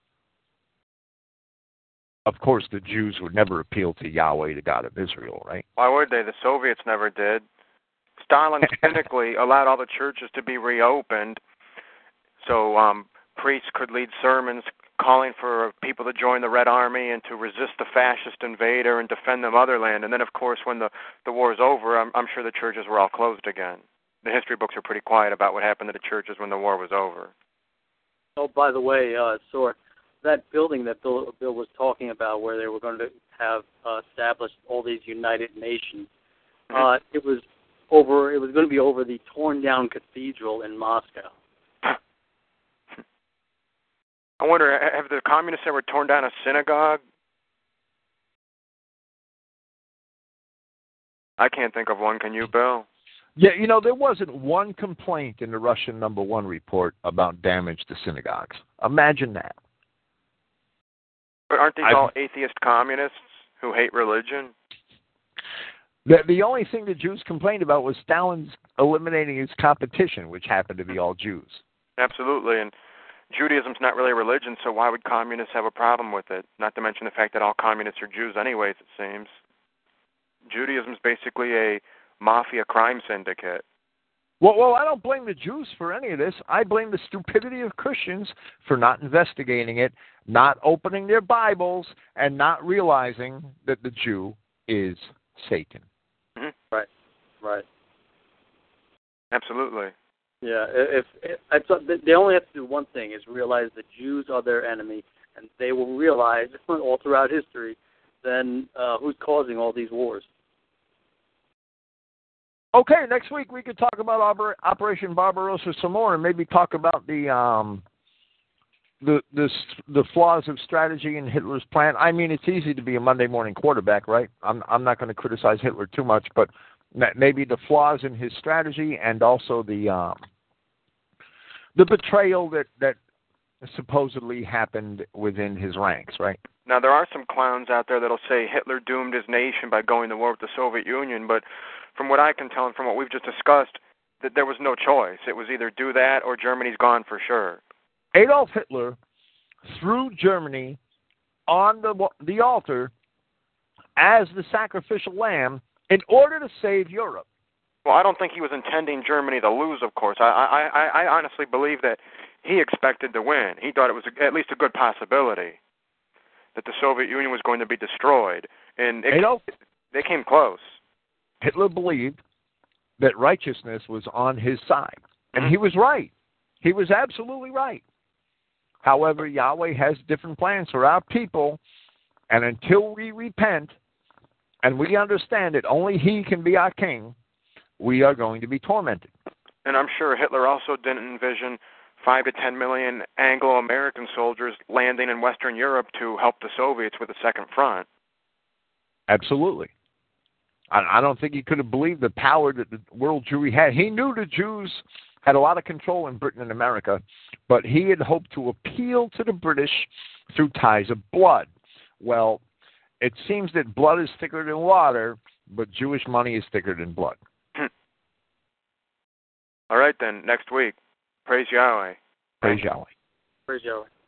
of course, the Jews would never appeal to Yahweh, the God of Israel, right? Why would they? The Soviets never did. Stalin cynically allowed all the churches to be reopened so priests could lead sermons calling for people to join the Red Army and to resist the fascist invader and defend the motherland. And then, of course, when the war's over, I'm sure the churches were all closed again. The history books are pretty quiet about what happened to the churches when the war was over. Oh, by the way, Sor, that building that Bill was talking about, where they were going to have established all these United Nations, it was going to be over the torn down cathedral in Moscow. I wonder, have the communists ever torn down a synagogue? I can't think of one. Can you, Bill? Yeah, there wasn't one complaint in the Russian #1 report about damage to synagogues. Imagine that. But aren't these all atheist communists who hate religion? The only thing the Jews complained about was Stalin's eliminating his competition, which happened to be all Jews. Absolutely, and Judaism's not really a religion, so why would communists have a problem with it? Not to mention the fact that all communists are Jews anyways, it seems. Judaism's basically a mafia crime syndicate. Well, I don't blame the Jews for any of this. I blame the stupidity of Christians for not investigating it, not opening their Bibles, and not realizing that the Jew is Satan. Mm-hmm. Right. Absolutely. Yeah, they only have to do one thing, is realize the Jews are their enemy, and they will realize all throughout history then who's causing all these wars. Okay, next week we could talk about Operation Barbarossa some more, and maybe talk about the flaws of strategy in Hitler's plan. I mean, it's easy to be a Monday morning quarterback, right? I'm not going to criticize Hitler too much, but maybe the flaws in his strategy and also the betrayal that supposedly happened within his ranks, right? Now, there are some clowns out there that'll say Hitler doomed his nation by going to war with the Soviet Union, but from what I can tell and from what we've just discussed, that there was no choice. It was either do that or Germany's gone for sure. Adolf Hitler threw Germany on the altar as the sacrificial lamb in order to save Europe. Well, I don't think he was intending Germany to lose, of course. I honestly believe that he expected to win. He thought it was at least a good possibility that the Soviet Union was going to be destroyed. And they came close. Hitler believed that righteousness was on his side. And he was right. He was absolutely right. However, Yahweh has different plans for our people, and until we repent and we understand that only He can be our king, we are going to be tormented. And I'm sure Hitler also didn't envision 5 to 10 million Anglo-American soldiers landing in Western Europe to help the Soviets with the Second Front. Absolutely. I don't think he could have believed the power that the world Jewry had. He knew the Jews had a lot of control in Britain and America, but he had hoped to appeal to the British through ties of blood. Well, it seems that blood is thicker than water, but Jewish money is thicker than blood. All right, then, next week. Praise Yahweh. Praise Yahweh. Praise Yahweh.